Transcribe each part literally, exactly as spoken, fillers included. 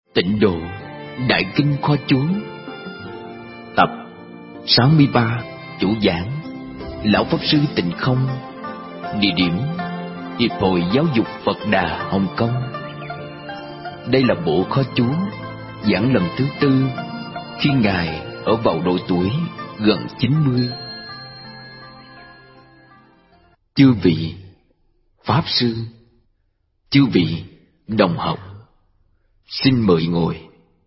Tịnh độ Đại Kinh Kho Chú. Tập sáu mươi ba. Chủ giảng Lão Pháp Sư Tịnh Không. Địa điểm Hiệp hội Giáo dục Phật Đà, Hồng Kông. Đây là bộ kho chú giảng lần thứ tư khi Ngài ở vào độ tuổi gần chín mươi. Chư vị Pháp Sư, chư vị đồng học, xin mời ngồi.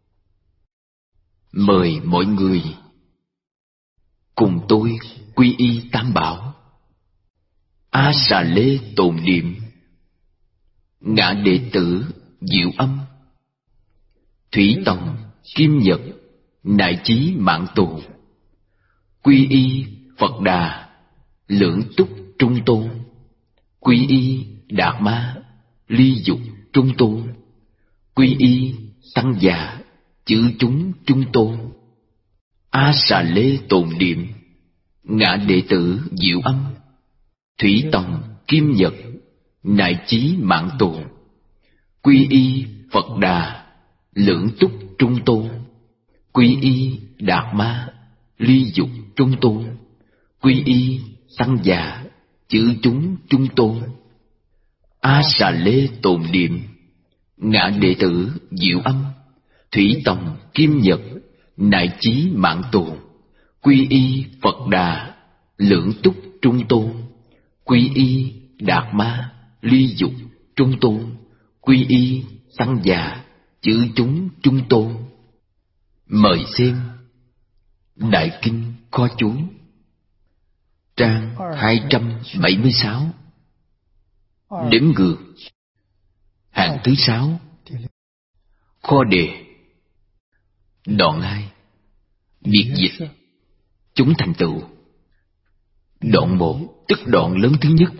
Mời mọi người cùng tôi quy y Tam Bảo. A Xà Lê tồn niệm, Ngã Đệ Tử Diệu Âm, Thủy Tòng Kim Nhật Nại Chí Mạng Tù, quy y Phật Đà Lưỡng Túc Trung Tôn, quy y Đạt Ma Ly Dục Trung Tôn, quy y Tăng Già Chữ Chúng Trung Tôn. A Xà Lê tồn niệm, Ngã Đệ Tử Diệu Âm, Thủy Tòng Kim Nhật Nại Chí Mạng Tù, quy y Phật Đà Lưỡng Túc Trung Tôn, quy y Đạt Ma Ly Dục Trung Tôn, quy y Tăng Già Chữ Chúng Trung Tôn. A Xà Lê tồn niệm, Ngã Đệ Tử Diệu Âm, Thủy Tòng Kim Nhật Nại Chí Mạng Tù, quy y Phật Đà Lưỡng Túc Trung Tôn, quy y Đạt Ma Ly Dục Trung Tôn, quy y Tăng Già Chữ Chúng Trung Tôn. Mời xem Đại Kinh Kho Chú, trang hai trăm bảy mươi sáu. Đếm ngược hạng thứ sáu, kho đề. Đoạn hai, biệt dịch chúng thành tựu. Đoạn một, tức đoạn lớn thứ nhất,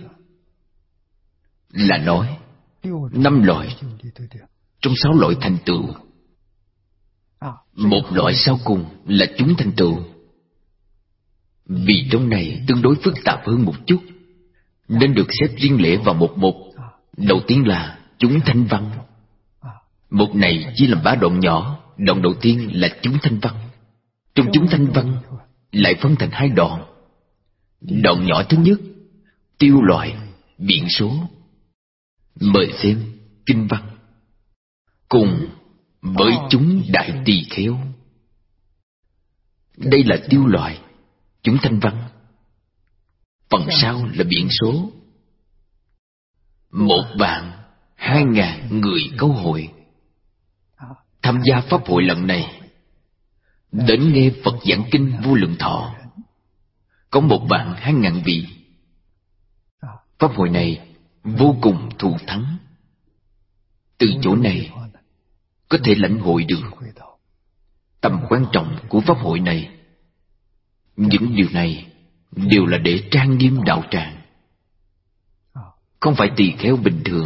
là nói năm loại trong sáu loại thành tựu. Một loại sau cùng là chúng thành tựu. Vì trong này tương đối phức tạp hơn một chút, nên được xếp riêng lẻ vào một mục. Đầu tiên là chúng thanh văn. Mục này chia làm ba đoạn nhỏ. Đoạn đầu tiên là chúng thanh văn. Trong chúng thanh văn lại phân thành hai đoạn. Đoạn nhỏ thứ nhất, tiêu loại, biện số. Mời xem kinh văn. Cùng với chúng đại tỳ kheo. Đây là tiêu loại, chúng thanh văn. Phần sau là biện số. Một vạn hai ngàn người câu hội tham gia pháp hội lần này, đến nghe Phật giảng kinh Vô Lượng Thọ, có một vạn hai ngàn vị. Pháp hội này vô cùng thù thắng. Từ chỗ này có thể lãnh hội được tầm quan trọng của pháp hội này. Những điều này đều là để trang nghiêm đạo tràng, không phải tỳ kheo bình thường,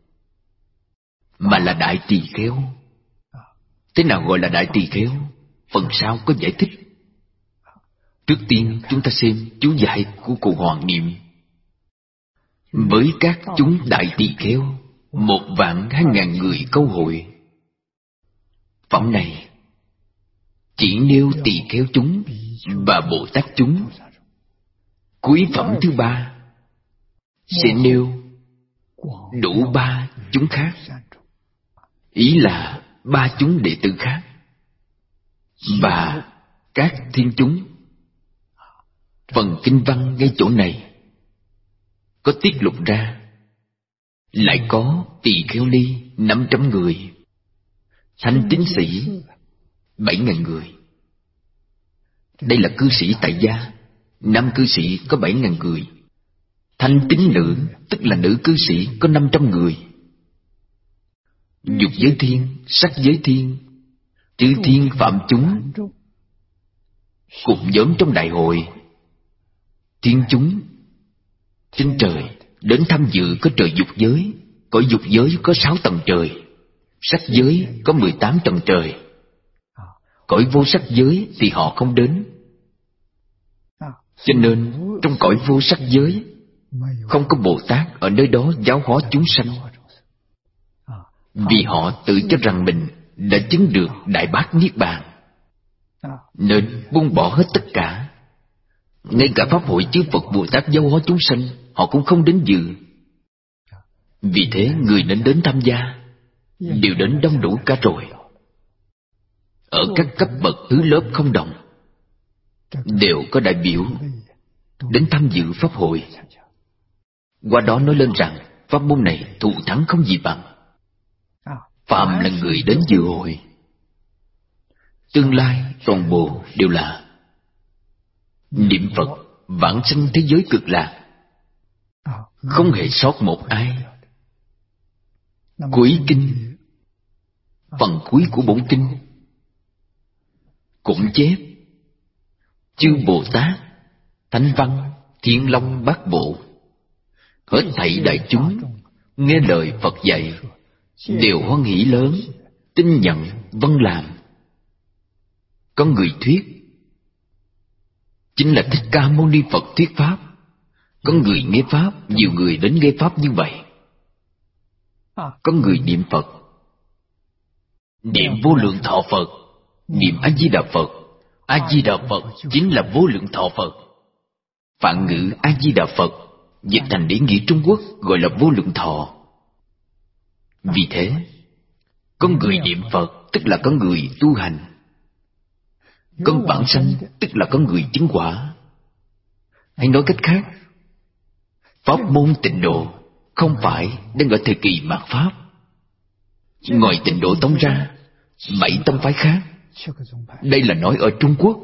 mà là đại tỳ kheo. Thế nào gọi là đại tỳ kheo? Phần sau có giải thích. Trước tiên chúng ta xem chú giải của cụ Hoàng Niệm. Với các chúng đại tỳ kheo, một vạn hai ngàn người câu hội. Phẩm này chỉ nêu tỳ kheo chúng và Bồ Tát chúng. Cuối phẩm thứ ba sẽ nêu đủ ba chúng khác, ý là ba chúng đệ tử khác và các thiên chúng. Phần kinh văn ngay chỗ này có tiết lộ ra, lại có tỳ kheo ni năm trăm người, thanh tín sĩ bảy ngàn người. Đây là cư sĩ tại gia, nam cư sĩ có bảy ngàn người. Thanh tín nữ, tức là nữ cư sĩ, có năm trăm người. Dục giới thiên, sắc giới thiên, chư thiên phạm chúng cùng nhóm trong đại hội. Thiên chúng trên trời đến tham dự có trời dục giới. Cõi dục giới có sáu tầng trời, sắc giới có mười tám tầng trời. Cõi vô sắc giới thì họ không đến. Cho nên trong cõi vô sắc giới không có Bồ Tát ở nơi đó giáo hóa chúng sanh. Vì họ tự cho rằng mình đã chứng được Đại Bát Niết Bàn, nên buông bỏ hết tất cả. Ngay cả pháp hội chư Phật Bồ Tát Giáo hóa chúng sanh họ cũng không đến dự. Vì thế người nên đến tham gia đều đến đông đủ cả rồi. Ở các cấp bậc thứ lớp không đồng đều có đại biểu đến tham dự pháp hội. Qua đó nói lên rằng pháp môn này thù thắng không gì bằng. Phàm là người đến dự hội, tương lai toàn bộ đều là niệm Phật vãng sanh thế giới cực lạc, không hề sót một ai. Cuối kinh, phần cuối của bổn kinh cũng chép chư Bồ Tát, Thánh Văn, Thiên Long Bát Bộ, hết thảy đại chúng nghe lời Phật dạy đều hoan hỷ lớn, tin nhận vâng làm. Có người thuyết chính là Thích Ca Mâu Ni Phật thuyết pháp. Có người nghe pháp, nhiều người đến nghe pháp như vậy. Có người niệm Phật, niệm vô lượng thọ Phật, niệm A Di Đà Phật. A Di Đà Phật chính là vô lượng thọ Phật. Phạn ngữ A Di Đà Phật dịch thành ý nghĩa Trung Quốc gọi là vô lượng thọ. Vì thế, có người niệm Phật tức là có người tu hành, có bản sanh tức là có người chứng quả. Hay nói cách khác, pháp môn Tịnh Độ không phải đang ở thời kỳ mạt Pháp. Ngoài Tịnh Độ tông ra, bảy tông phái khác, đây là nói ở Trung Quốc,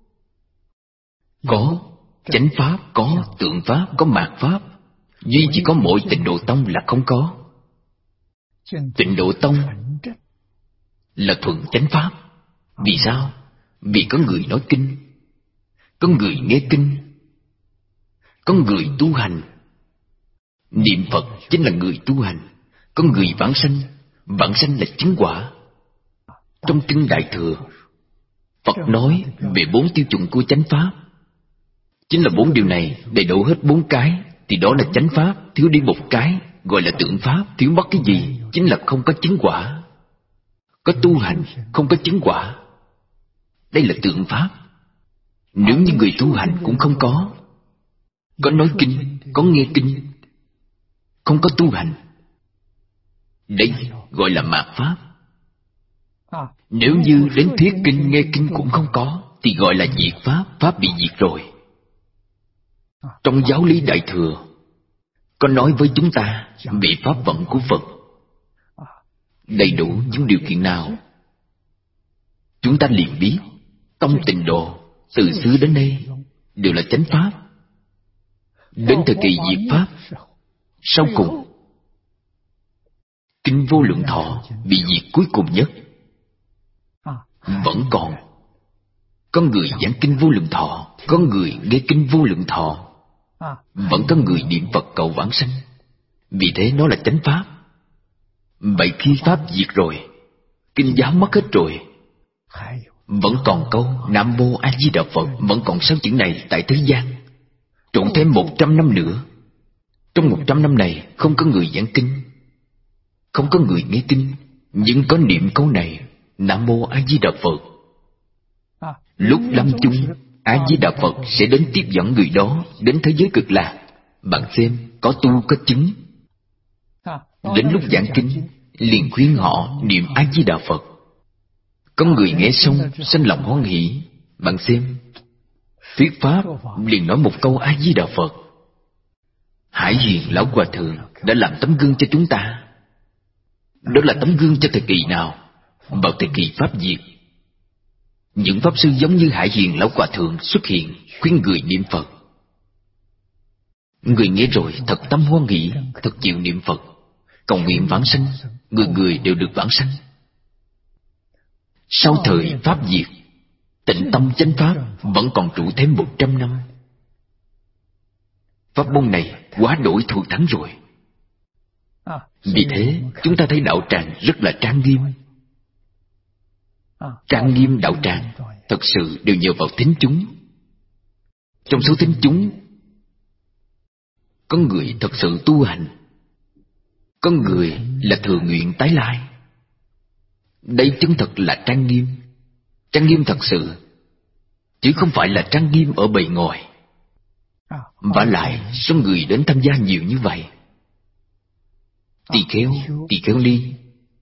có chánh pháp, có tượng pháp, có mạt pháp. Duy chỉ có mỗi Tịnh Độ tông là không có. Tịnh Độ tông là thuần chánh pháp. Vì sao? Vì có người nói kinh, có người nghe kinh, có người tu hành. Niệm Phật chính là người tu hành, có người vãng sanh. Vãng sanh là chứng quả. Trong kinh Đại Thừa, Phật nói về bốn tiêu chuẩn của chánh pháp. Chính là bốn điều này đầy đủ hết bốn cái thì đó là chánh pháp. Thiếu đi một cái gọi là tượng pháp. Thiếu mất cái gì chính là không có chứng quả. Có tu hành không có chứng quả, đây là tượng pháp. Nếu như người tu hành cũng không có, có nói kinh, có nghe kinh, không có tu hành, đây gọi là mạt pháp. Nếu như đến thuyết kinh nghe kinh cũng không có thì gọi là diệt pháp. Pháp bị diệt rồi. Trong giáo lý Đại Thừa có nói với chúng ta về pháp vận của Phật. Đầy đủ những điều kiện nào, chúng ta liền biết tông Tịnh Độ từ xưa đến nay đều là chánh pháp. Đến thời kỳ diệt pháp, sau cùng kinh Vô Lượng Thọ bị diệt cuối cùng nhất. Vẫn còn có người giảng kinh Vô Lượng Thọ, có người nghe kinh Vô Lượng Thọ, vẫn có người niệm Phật cầu vãng sanh. Vì thế nó là chánh pháp. Vậy khi pháp diệt rồi, kinh giáo mất hết rồi, vẫn còn câu Nam Mô A Di Đà Phật, vẫn còn sáu chữ này tại thế gian. Trộn thêm một trăm năm nữa, trong một trăm năm này không có người giảng kinh, không có người nghe kinh, nhưng có niệm câu này Nam Mô A Di Đà Phật. Lúc lâm chung, A Di Đà Phật sẽ đến tiếp dẫn người đó đến thế giới cực lạc. Bạn xem, có tu có chứng. Đến lúc giảng kinh liền khuyên họ niệm A Di Đà Phật. Có người nghe xong sanh lòng hoan hỷ. Bạn xem, thuyết pháp liền nói một câu A Di Đà Phật. Hải Hiền Lão Hòa Thượng đã làm tấm gương cho chúng ta. Đó là tấm gương cho thời kỳ nào? Vào thời kỳ pháp diệt, những pháp sư giống như Hải Hiền Lão Hòa Thượng xuất hiện khuyên người niệm Phật. Người nghe rồi thật tâm hoan hỷ, thật chịu niệm Phật, cầu nguyện vãng sanh, người người đều được vãng sanh. Sau thời pháp diệt, Tịnh tâm chánh pháp vẫn còn trụ thêm một trăm năm. Pháp môn này quá đổi thù thắng rồi. Vì thế chúng ta thấy đạo tràng rất là trang nghiêm. Trang nghiêm đạo tràng thật sự đều nhờ vào thính chúng. Trong số thính chúng, có người thật sự tu hành, có người là thừa nguyện tái lai, Đây chân thật là trang nghiêm. Trang nghiêm thật sự, chứ không phải là trang nghiêm ở bề ngoài. Vả lại số người đến tham gia nhiều như vậy. Tỳ kheo, tỳ kheo ni,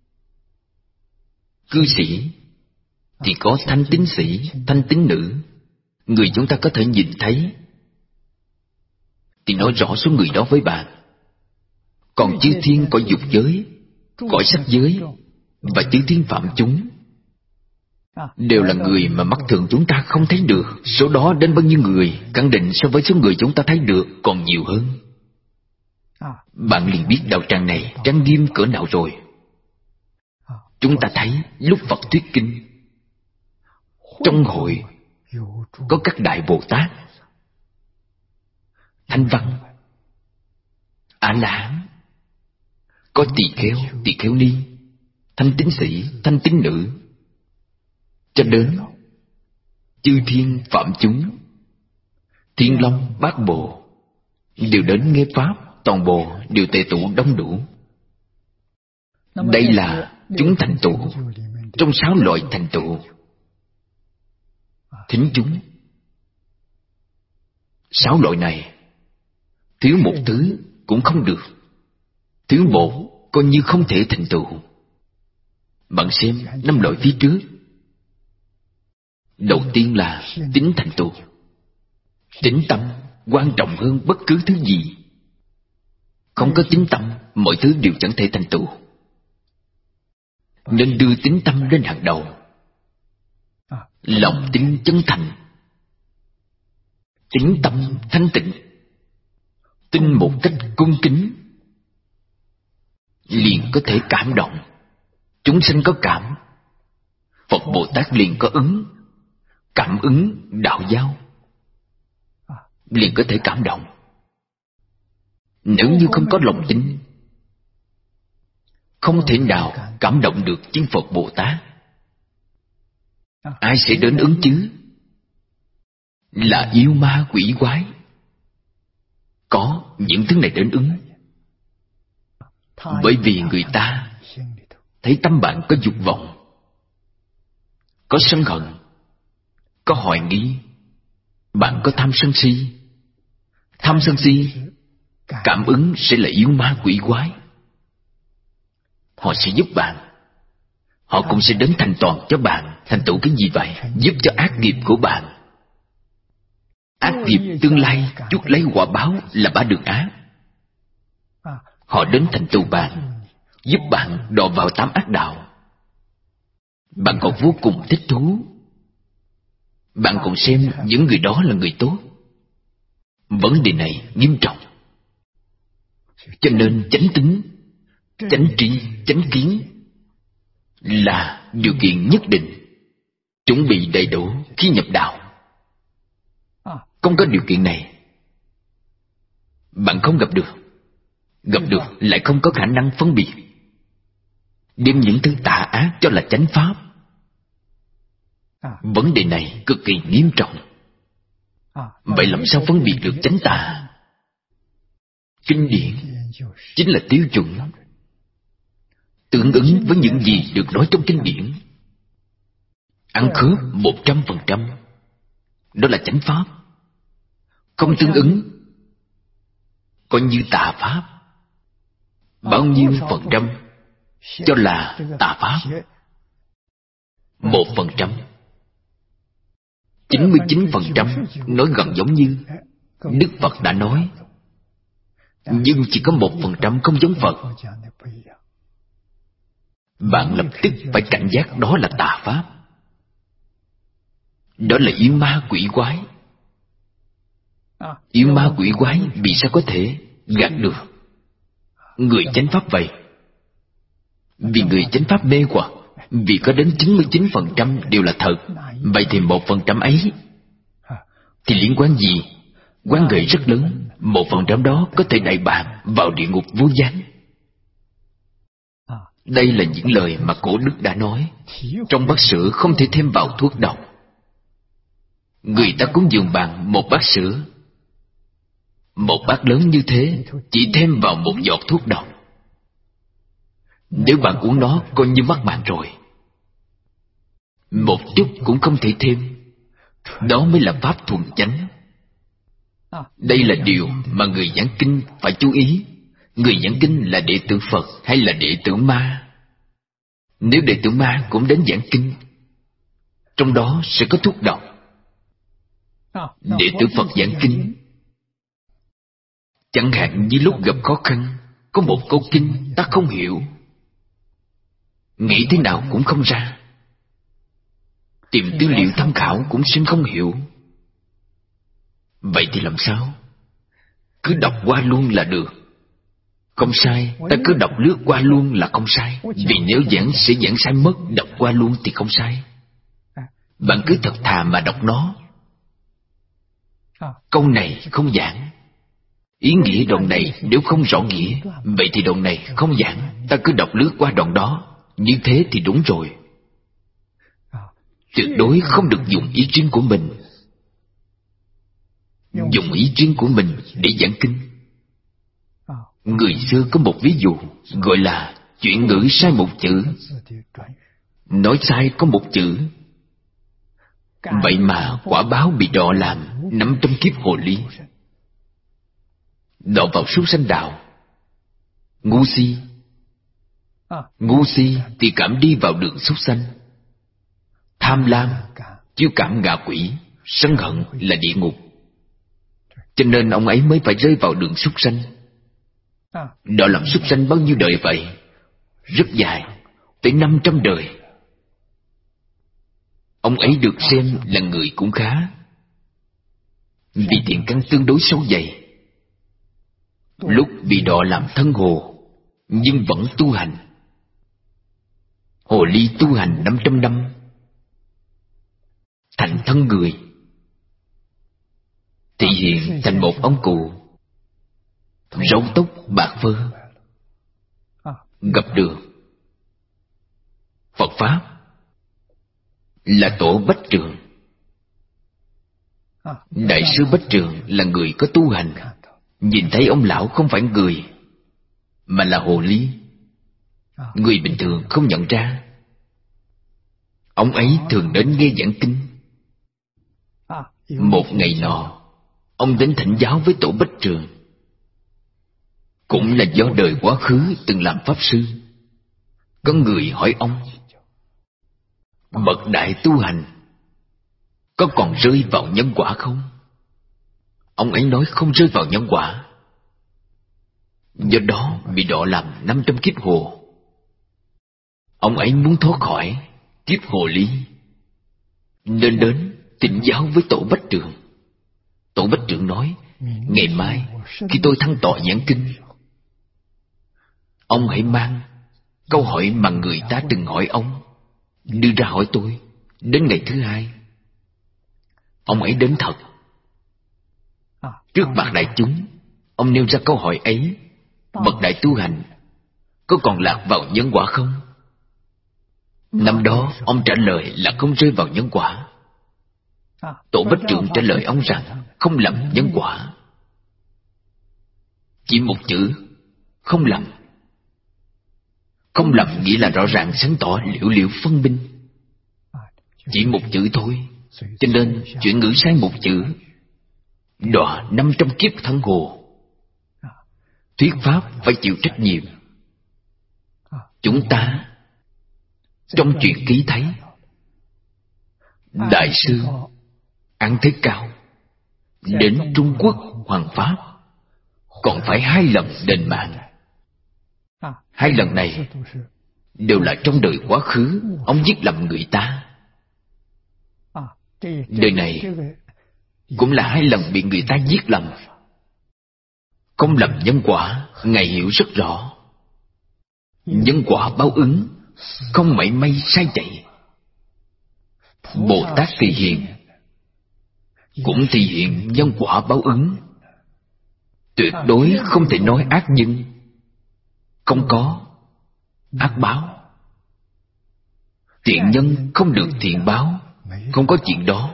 cư sĩ, thì có thanh tín sĩ, thanh tín nữ. Người chúng ta có thể nhìn thấy, thì nói rõ số người đó với bạn. Còn chư thiên có dục giới, cõi sắc giới và chư thiên phạm chúng đều là người mà mắt thường chúng ta không thấy được. Số đó đến bao nhiêu người, khẳng định so với số người chúng ta thấy được còn nhiều hơn. Bạn liền biết đạo tràng này trang nghiêm cỡ nào rồi. Chúng ta thấy lúc Phật thuyết kinh, trong hội có các đại Bồ Tát, Thanh Văn, A-la-hán, có tỳ kheo, tỳ kheo ni, thanh tín sĩ, thanh tín nữ, cho đến chư thiên phạm chúng, Thiên Long, Bát Bộ đều đến nghe pháp, toàn bộ đều tề tụ đông đủ. Đây là chúng thành tựu trong sáu loại thành tựu. Thính chúng, sáu loại này thiếu một thứ cũng không được, thiếu một coi như không thể thành tựu. Bạn xem năm loại phía trước. Đầu tiên là tín thành tựu. Tín tâm quan trọng hơn bất cứ thứ gì. Không có tín tâm, mọi thứ đều chẳng thể thành tựu. Nên đưa tín tâm lên hàng đầu. Lòng tín chân thành, tín tâm thanh tịnh, tin một cách cung kính, liền có thể cảm động. Chúng sanh có cảm, Phật Bồ Tát liền có ứng. Cảm ứng đạo giao, liền có thể cảm động. Nếu như không có lòng tin, không thể nào cảm động được chư Phật Bồ Tát. Ai sẽ đến ứng chứ? Là yêu ma quỷ quái có những thứ này đến ứng. Bởi vì người ta thấy tâm bạn có dục vọng, có sân hận, có hoài nghi, bạn có tham sân si. Tham sân si cảm ứng sẽ là yêu ma quỷ quái. Họ sẽ giúp bạn. Họ cũng sẽ đến thành toàn cho bạn. Thành tựu cái gì vậy? Giúp cho ác nghiệp của bạn. Ác nghiệp tương lai chuốc lấy quả báo là ba đường ác. Họ đến thành tựu bạn, giúp bạn đọa vào tám ác đạo. Bạn còn vô cùng thích thú. Bạn còn xem những người đó là người tốt. Vấn đề này nghiêm trọng. Cho nên chánh tính, chánh tri, chánh kiến là điều kiện nhất định, chuẩn bị đầy đủ khi nhập đạo. Không có điều kiện này, bạn không gặp được. Gặp được lại không có khả năng phân biệt, đem những thứ tà ác cho là chánh pháp. Vấn đề này cực kỳ nghiêm trọng. Vậy làm sao phân biệt được chánh tà? Kinh điển chính là tiêu chuẩn, tương ứng với những gì được nói trong kinh điển. Ăn khớp một trăm phần trăm, đó là chánh pháp. Không tương ứng, coi như tà pháp. Bao nhiêu phần trăm cho là tà pháp? Một phần trăm. Chín mươi chín phần trăm nói gần giống như Đức Phật đã nói, nhưng chỉ có một phần trăm không giống Phật. Bạn lập tức phải cảnh giác, đó là tà pháp. Đó là yêu ma quỷ quái. Yêu ma quỷ quái vì sao có thể gạt được người chánh pháp vậy? Vì người chánh pháp mê hoặc. Vì có đến chín mươi chín phần trăm đều là thật. Vậy thì một phần trăm ấy thì liên quan gì? Quan hệ rất lớn. Một phần trăm đó có thể đẩy bạn vào địa ngục vô gián. Đây là những lời mà cổ đức đã nói. Trong bát sữa không thể thêm vào thuốc độc. Người ta cúng dường bạn một bát sữa, một bát lớn như thế, chỉ thêm vào một giọt thuốc độc. Nếu bạn uống nó coi như mất mạng rồi. một chút cũng không thể thêm. Đó mới là pháp thuần chánh. Đây là điều mà người giảng kinh phải chú ý. Người giảng kinh là đệ tử Phật hay là đệ tử ma? Nếu đệ tử ma cũng đến giảng kinh, trong đó sẽ có thuốc độc. Đệ tử Phật giảng kinh, chẳng hạn như lúc gặp khó khăn, có một câu kinh ta không hiểu, nghĩ thế nào cũng không ra, tìm tư liệu tham khảo cũng xin không hiểu. Vậy thì làm sao? Cứ đọc qua luôn là được. Không sai, ta cứ đọc lướt qua luôn là không sai. Vì nếu giảng sẽ giảng sai mất, đọc qua luôn thì không sai. Bạn cứ thật thà mà đọc nó. Câu này không giảng, ý nghĩa đoạn này nếu không rõ nghĩa, vậy thì đoạn này không giảng, ta cứ đọc lướt qua đoạn đó. Như thế thì đúng rồi. Tuyệt đối không được dùng ý riêng của mình. Dùng ý riêng của mình để giảng kinh. Người xưa có một ví dụ gọi là chuyển ngữ sai một chữ. Nói sai có một chữ, vậy mà quả báo bị đọa làm năm trăm kiếp hồ ly. Đọa vào súc sanh đạo. Ngu si. Ngu si thì cảm đi vào đường súc sanh. Tham lam chiếu cảm ngạ quỷ. Sân hận là địa ngục. Cho nên ông ấy mới phải rơi vào đường súc sanh. Đọa làm súc sanh bao nhiêu đời vậy? Rất dài, tới năm trăm đời. Ông ấy được xem là người cũng khá, vì thiện căn tương đối sâu dày. Lúc bị đọa làm thân hồ, nhưng vẫn tu hành. Hồ ly tu hành năm trăm năm, thành thân người, thị hiện thành một ông cụ, râu tóc bạc phơ. Gặp được Phật Pháp là Tổ Bách Trường. Đại sư Bách Trường là người có tu hành, nhìn thấy ông lão không phải người, mà là hồ ly. Người bình thường không nhận ra. Ông ấy thường đến nghe giảng kinh. Một ngày nọ, ông đến thỉnh giáo với Tổ Bách Trường. Cũng là do đời quá khứ từng làm pháp sư. Có người hỏi ông, bậc đại tu hành có còn rơi vào nhân quả không? Ông ấy nói không rơi vào nhân quả, do đó bị đọa làm năm trăm kiếp hồ. Ông ấy muốn thoát khỏi kiếp hồ ly, nên đến thỉnh giáo với Tổ Bách Trường. Tổ Bách Trường nói, ngày mai khi tôi thăng tọa giảng kinh, ông hãy mang câu hỏi mà người ta từng hỏi ông đưa ra hỏi tôi. Đến ngày thứ hai, ông ấy đến thật. Trước mặt đại chúng, ông nêu ra câu hỏi ấy: bậc đại tu hành có còn lạc vào nhân quả không? Năm đó ông trả lời là không rơi vào nhân quả. Tổ Bách Trường trả lời ông rằng không lầm nhân quả. Chỉ một chữ không lầm. Không lầm nghĩa là rõ ràng sáng tỏ, liễu liễu phân minh. Chỉ một chữ thôi, cho nên chuyển ngữ sai một chữ, đọa năm trăm kiếp thân hồ. Thuyết pháp phải chịu trách nhiệm. Chúng ta trong truyện ký thấy đại sư Án Thế Cao đến Trung Quốc hoằng pháp, còn phải hai lần đền mạng. Hai lần này đều là trong đời quá khứ ông giết lầm người ta. Đời này cũng là hai lần bị người ta giết lầm. Không lầm nhân quả, Ngài hiểu rất rõ. Nhân quả báo ứng, không mảy may sai chạy. Bồ Tát thị hiện cũng thị hiện nhân quả báo ứng. Tuyệt đối không thể nói ác nhân. Không có ác báo. Thiện nhân không được thiện báo, không có chuyện đó.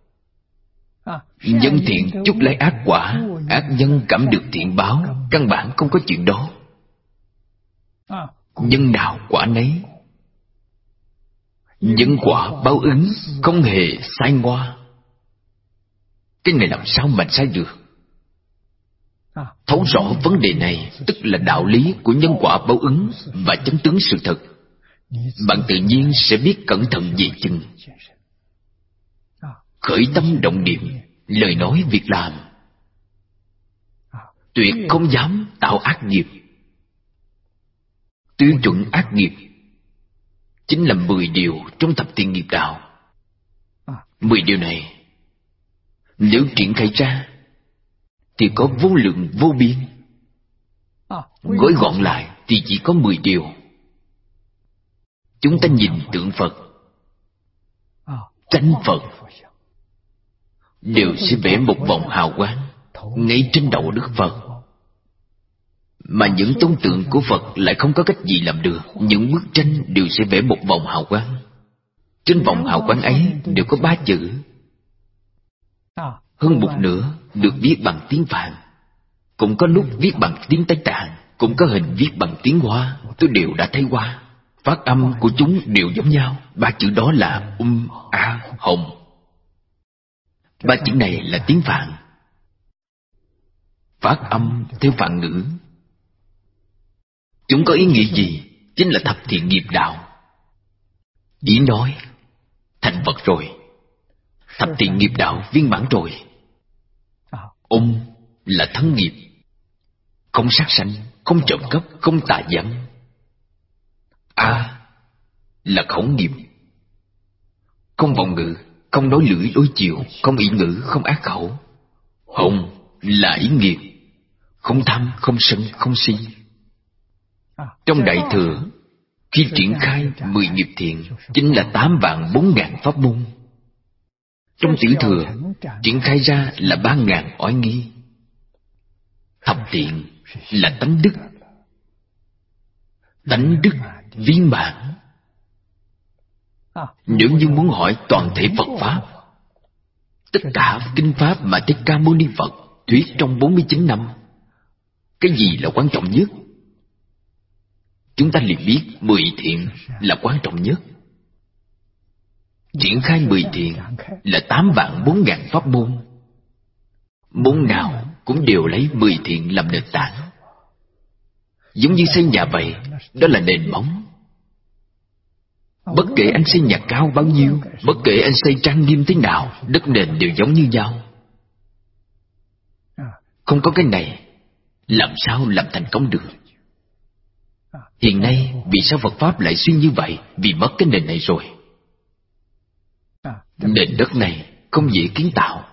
Nhân thiện chúc lấy ác quả, ác nhân cảm được thiện báo, căn bản không có chuyện đó. Nhân nào quả nấy. nhân quả báo ứng không hề sai ngoa. Cái này làm sao mà sai được? Thấu rõ vấn đề này tức là đạo lý của nhân quả báo ứng và chánh tướng sự thật. Bạn tự nhiên sẽ biết cẩn thận về chừng. Khởi tâm động niệm, lời nói việc làm, tuyệt không dám tạo ác nghiệp. Tiêu chuẩn ác nghiệp chính là mười điều trong thập thiện nghiệp đạo. Mười điều này nếu triển khai ra thì có vô lượng vô biên. Gói gọn lại thì chỉ có mười điều. Chúng ta nhìn tượng Phật, tranh Phật đều sẽ vẽ một vòng hào quang ngay trên đầu Đức Phật. Mà những tôn tượng của Phật lại không có cách gì làm được. Những bức tranh đều sẽ vẽ một vòng hào quang. Trên vòng hào quang ấy đều có ba chữ. Hơn một nửa được viết bằng tiếng Phạn, cũng có lúc viết bằng tiếng Tây Tạng, cũng có hình viết bằng tiếng Hoa. Tôi đều đã thấy qua. Phát âm của chúng đều giống nhau. Ba chữ đó là Um, A, Hồng. Ba chữ này là tiếng Phạn. Phát âm theo Phạn ngữ. Chúng có ý nghĩa gì? Chính là thập thiện nghiệp đạo. Ý nói thành Phật rồi, thập thiện nghiệp đạo viên mãn rồi. Um là thân nghiệp, không sát sanh, không trộm cắp, không tà dâm. A là khẩu nghiệp, không vọng ngữ, không nói lưỡi đối chiều, không ý ngữ, không ác khẩu. Hồng là ý nghiệp, không tham, không sân, không si. Trong Đại Thừa, khi triển khai mười nghiệp thiện, chính là tám vạn bốn ngàn pháp môn. Trong Tiểu Thừa, triển khai ra là ba ngàn oai nghi. Thập thiện là tánh đức, tánh đức viên mãn. Nếu như muốn hỏi toàn thể Phật Pháp, tất cả kinh Pháp mà Thích Ca Mâu Ni Phật thuyết trong bốn mươi chín năm, cái gì là quan trọng nhất? Chúng ta liền biết mười thiện là quan trọng nhất. Triển khai mười thiện là tám vạn bốn ngàn pháp môn. Môn nào cũng đều lấy mười thiện làm nền tảng. Giống như xây nhà vậy, đó là nền móng. Bất kể anh xây nhà cao bao nhiêu, bất kể anh xây trang nghiêm thế nào, đất nền đều giống như nhau. Không có cái này, làm sao làm thành công được? Hiện nay, vì sao Phật Pháp lại suy như vậy? Vì mất cái nền này rồi. Nền đất này không dễ kiến tạo.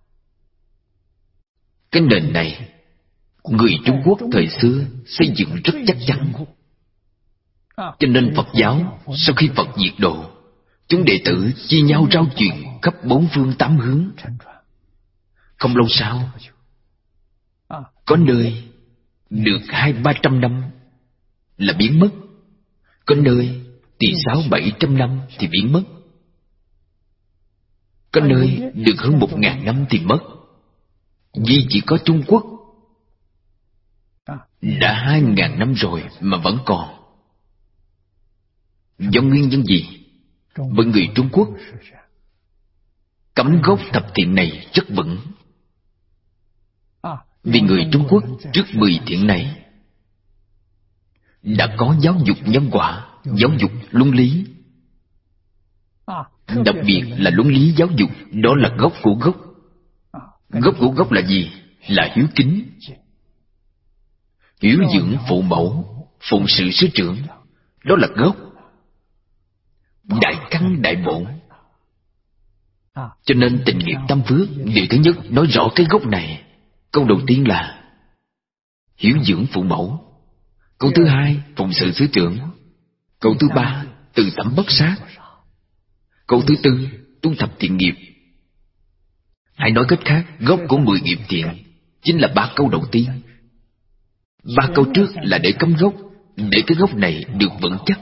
Cái nền này, người Trung Quốc thời xưa xây dựng rất chắc chắn. Cho nên Phật giáo, sau khi Phật diệt độ, chúng đệ tử chia nhau rao truyền khắp bốn phương tám hướng. Không lâu sau, có nơi được hai ba trăm năm là biến mất, có nơi thì sáu bảy trăm năm thì biến mất, có nơi được hơn một ngàn năm thì mất. Vì chỉ có Trung Quốc đã hai ngàn năm rồi mà vẫn còn. Do nguyên nhân gì? Bởi người Trung Quốc cắm gốc thập thiện này rất vững. Vì người Trung Quốc trước mười thiện này đã có giáo dục nhân quả, giáo dục luân lý. Đặc biệt là luân lý giáo dục, đó là gốc của gốc. Gốc của gốc là gì? Là hiếu kính, hiếu dưỡng phụ mẫu, phụng sự sư trưởng. Đó là gốc, đại căn đại bổn. Cho nên tình nghiệp tam phước, điều thứ nhất nói rõ cái gốc này. Câu đầu tiên là hiếu dưỡng phụ mẫu. Câu thứ hai, phụng sự sư trưởng. Câu thứ ba, từ tẩm bất sát. Câu thứ tư, tu thập thiện nghiệp. Hay nói cách khác, gốc của mười nghiệp thiện chính là ba câu đầu tiên. Ba câu trước là để cắm gốc, để cái gốc này được vững chắc.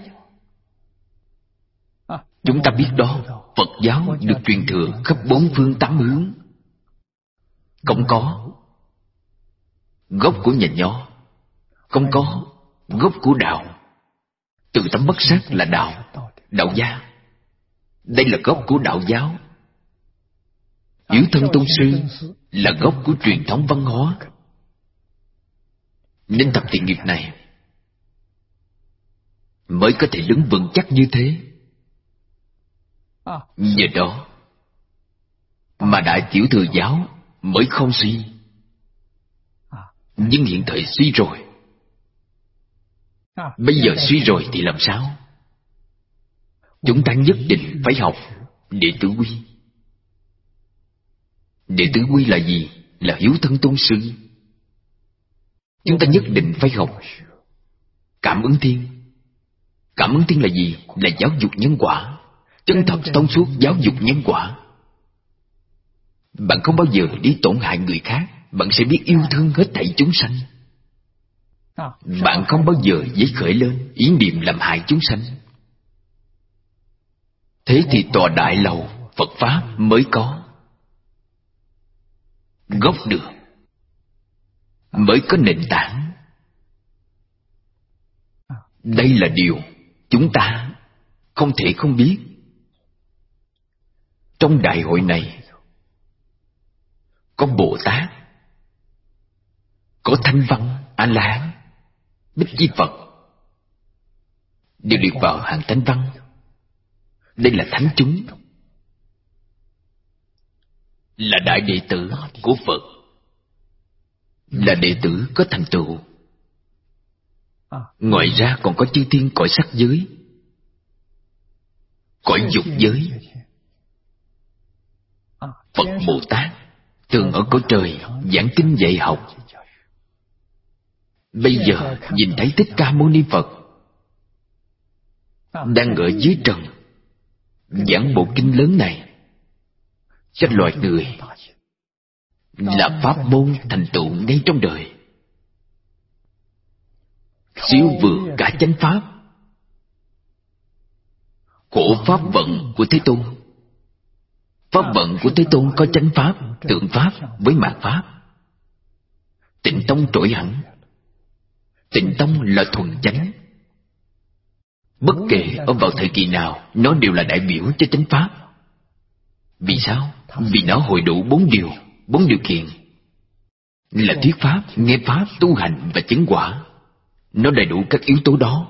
Chúng ta biết đó, Phật giáo được truyền thừa khắp bốn phương tám hướng. Không có gốc của nhà Nho, không có gốc của đạo. Từ tấm bất sát là đạo, đạo gia. Đây là gốc của đạo giáo. Hiếu thân tôn sư là gốc của truyền thống văn hóa. Nên tập thiện nghiệp này mới có thể đứng vững chắc như thế. Nhờ đó mà Đại Tiểu Thừa giáo mới không suy. Nhưng hiện thời suy rồi. Bây giờ suy rồi thì làm sao? Chúng ta nhất định phải học đệ tử quy. Đệ tử quy là gì? Là hiếu thân tôn sư. Chúng ta nhất định phải học cảm ứng thiên. Cảm ứng thiên là gì? Là giáo dục nhân quả. Chân thật thông suốt giáo dục nhân quả. Bạn không bao giờ đi tổn hại người khác. Bạn sẽ biết yêu thương hết thảy chúng sanh. Bạn không bao giờ dấy khởi lên ý niệm làm hại chúng sanh. Thế thì tòa đại lầu Phật Pháp mới có gốc được, mới có nền tảng. Đây là điều chúng ta không thể không biết. Trong đại hội này có Bồ Tát, có Thanh Văn, A-la-hán, Bích Chi Phật, đều liệt vào hàng Thanh Văn. Đây là thánh chúng, là đại đệ tử của Phật, là đệ tử có thành tựu. Ngoài ra còn có chư thiên cõi sắc giới, cõi dục giới. Phật Bồ Tát thường ở cõi trời giảng kinh dạy học. Bây giờ nhìn thấy Thích Ca Mâu Ni Phật đang ở dưới trần giảng bộ kinh lớn này cho loài người, là pháp môn thành tựu ngay trong đời, siêu vượt cả chánh pháp. Khổ pháp vận của Thế Tôn. Pháp vận của Thế Tôn có chánh pháp, tượng pháp với mạt pháp. Tịnh tông trỗi hẳn. Tịnh tông là thuần chánh. Bất kể ở vào thời kỳ nào, nó đều là đại biểu cho chánh pháp. Vì sao? Vì nó hội đủ bốn điều, bốn điều kiện, là thuyết pháp, nghe pháp, tu hành và chứng quả. Nó đầy đủ các yếu tố đó.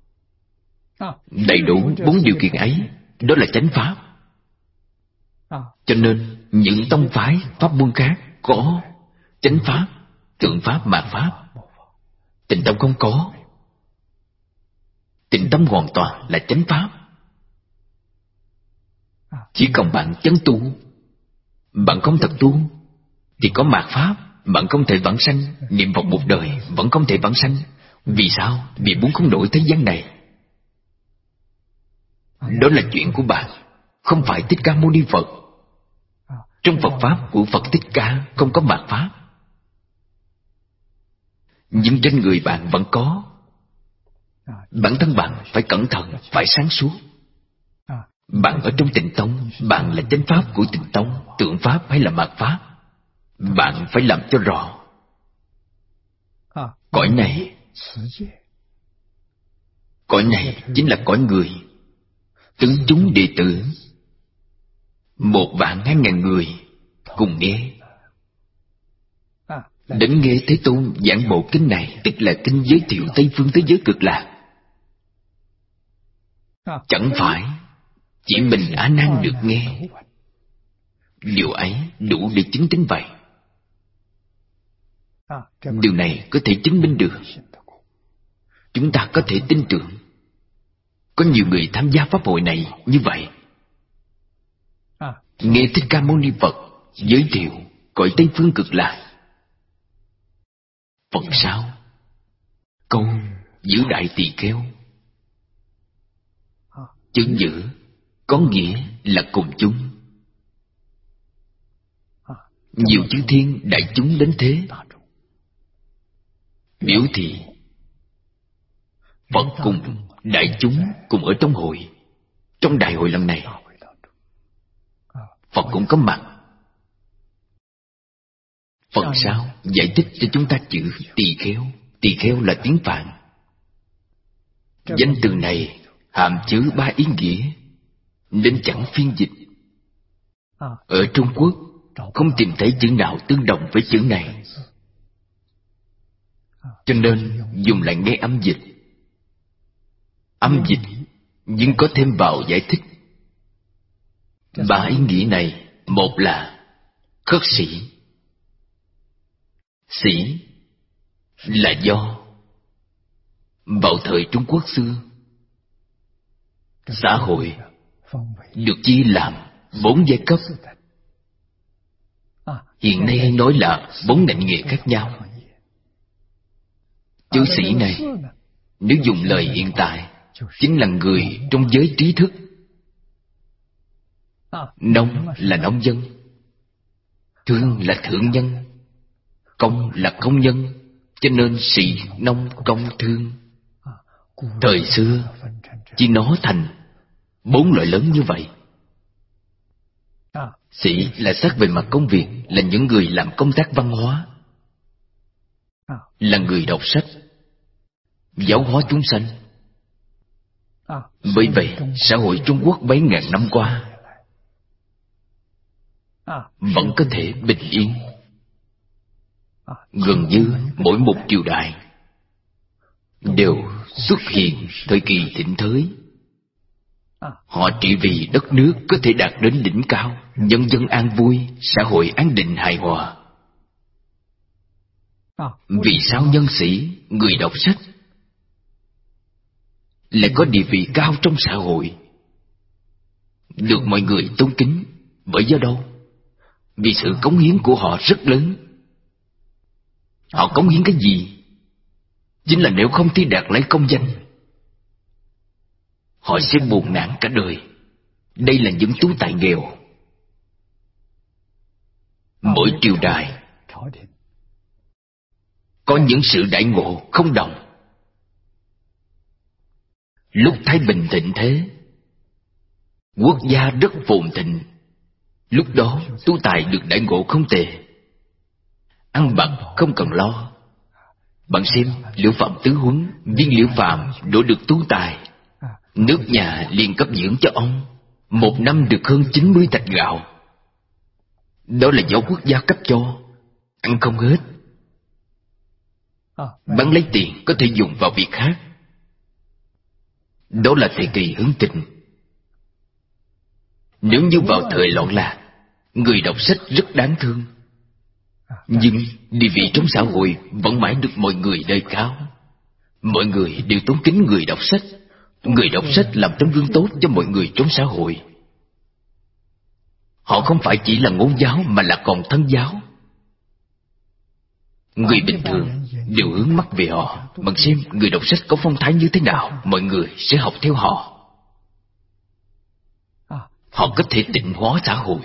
Đầy đủ bốn điều kiện ấy, đó là chánh pháp. Cho nên những tông phái pháp môn khác có chánh pháp, tượng pháp, mạt pháp. Tịnh tông không có. Tịnh tông hoàn toàn là chánh pháp. Chỉ cần bạn chấn tu, bạn không thật tu, thì có mạt pháp. Bạn không thể vãng sanh, niệm Phật một đời vẫn không thể vãng sanh. Vì sao? Vì muốn không đổi thế gian này. Đó là chuyện của bạn, không phải Thích Ca Mâu Ni Phật. Trong Phật Pháp của Phật Thích Ca không có mạt pháp, nhưng trên người bạn vẫn có. Bản thân bạn phải cẩn thận, phải sáng suốt. Bạn ở trong Tịnh tông, bạn là chánh pháp của Tịnh tông, tượng pháp hay là mạt pháp, bạn phải làm cho rõ. Cõi này, cõi này chính là cõi người. Tướng chúng đệ tử một vạn hai ngàn người cùng nghe. Đến nghe Thế Tôn giảng bộ kinh này, tức là kinh giới thiệu Tây phương thế giới cực lạc. Chẳng phải chỉ mình A Nan được nghe. Điều ấy đủ để chứng tính vậy. Điều này có thể chứng minh được. Chúng ta có thể tin tưởng. Có nhiều người tham gia pháp hội này như vậy. Nghe Thích Ca Mâu Ni Phật giới thiệu cõi Tây phương cực lạc. Phật sao? Câu giữ đại tỳ kheo. Chữ giữ có nghĩa là cùng chúng. Nhiều chư thiên đại chúng đến thế, biểu thị Phật cùng đại chúng cùng ở trong hội. Trong đại hội lần này, Phật cũng có mặt. Phật sao giải thích cho chúng ta chữ tỳ kheo. Tỳ kheo là tiếng Phạn. Danh từ này hàm chứa ba ý nghĩa. nên chẳng phiên dịch. Ở Trung Quốc không tìm thấy chữ nào tương đồng với chữ này, cho nên dùng lại nghe âm dịch. Âm dịch nhưng có thêm vào giải thích. Ba ý nghĩa này, một là khất sĩ. Sĩ là do vào thời Trung Quốc xưa, xã hội được chia làm bốn giai cấp. Hiện nay hay nói là bốn ngành nghề khác nhau. Chữ sĩ này, nếu dùng lời hiện tại, chính là người trong giới trí thức. Nông là nông dân, thương là thượng nhân, công là công nhân, cho nên sĩ nông công thương. Thời xưa chỉ nó thành bốn loại lớn như vậy. Sĩ là xét về mặt công việc, là những người làm công tác văn hóa, là người đọc sách, giáo hóa chúng sanh. Bởi vậy, xã hội Trung Quốc mấy ngàn năm qua vẫn có thể bình yên. Gần như mỗi một triều đại đều xuất hiện thời kỳ thịnh thới. Họ trị vì đất nước có thể đạt đến đỉnh cao, nhân dân an vui, xã hội an định hài hòa. Vì sao nhân sĩ, người đọc sách lại có địa vị cao trong xã hội, được mọi người tôn kính? Bởi do đâu? Vì sự cống hiến của họ rất lớn. Họ cống hiến cái gì? Chính là nếu không thi đạt lấy công danh, họ sẽ buồn nản cả đời. Đây là những tú tài nghèo. Mỗi triều đại có những sự đãi ngộ không đồng. Lúc Thái Bình thịnh thế, quốc gia rất phồn thịnh. Lúc đó tú tài được đãi ngộ không tệ, ăn bận không cần lo. Bạn xem Liễu Phạm tứ huấn, viên Liễu Phạm đổ được tú tài, nước nhà liền cấp dưỡng cho ông, một năm được hơn chín mươi thạch gạo. Đó là do quốc gia cấp cho, ăn không hết. Bán lấy tiền có thể dùng vào việc khác. Đó là thời kỳ hưng thịnh. Nếu như vào thời loạn lạc, người đọc sách rất đáng thương. Nhưng địa vị trong xã hội vẫn mãi được mọi người đề cao. Mọi người đều tôn kính người đọc sách. Người đọc sách làm tấm gương tốt cho mọi người trong xã hội. Họ không phải chỉ là ngôn giáo mà là còn thân giáo. Người bình thường đều hướng mắt về họ. Bạn xem người đọc sách có phong thái như thế nào, mọi người sẽ học theo họ. Họ có thể tịnh hóa xã hội,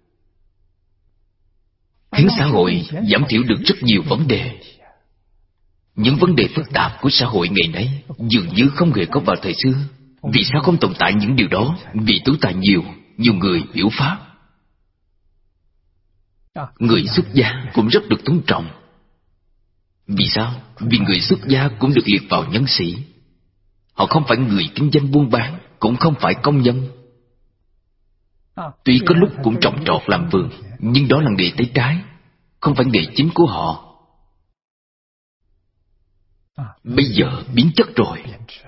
khiến xã hội giảm thiểu được rất nhiều vấn đề. Những vấn đề phức tạp của xã hội ngày nay dường như không hề có vào thời xưa. Vì sao không tồn tại những điều đó? Vì tú tài nhiều, nhiều người hiểu pháp. Người xuất gia cũng rất được tôn trọng. Vì sao? Vì người xuất gia cũng được liệt vào nhân sĩ. Họ không phải người kinh doanh buôn bán, cũng không phải công nhân. Tuy có lúc cũng trồng trọt làm vườn, nhưng đó là nghề tay trái, không phải nghề chính của họ. Bây giờ biến chất rồi.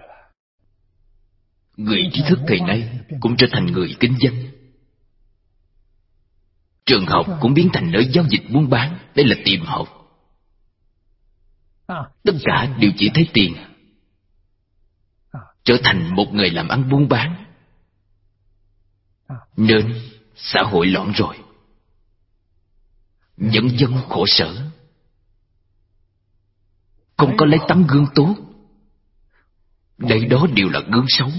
Người trí thức thời nay cũng trở thành người kinh doanh. Trường học cũng biến thành nơi giao dịch buôn bán. Đây là tiệm học. Tất cả đều chỉ thấy tiền, trở thành một người làm ăn buôn bán. Nên xã hội loạn rồi, nhân dân khổ sở, không có lấy tấm gương tốt. Đây đó đều là gương xấu.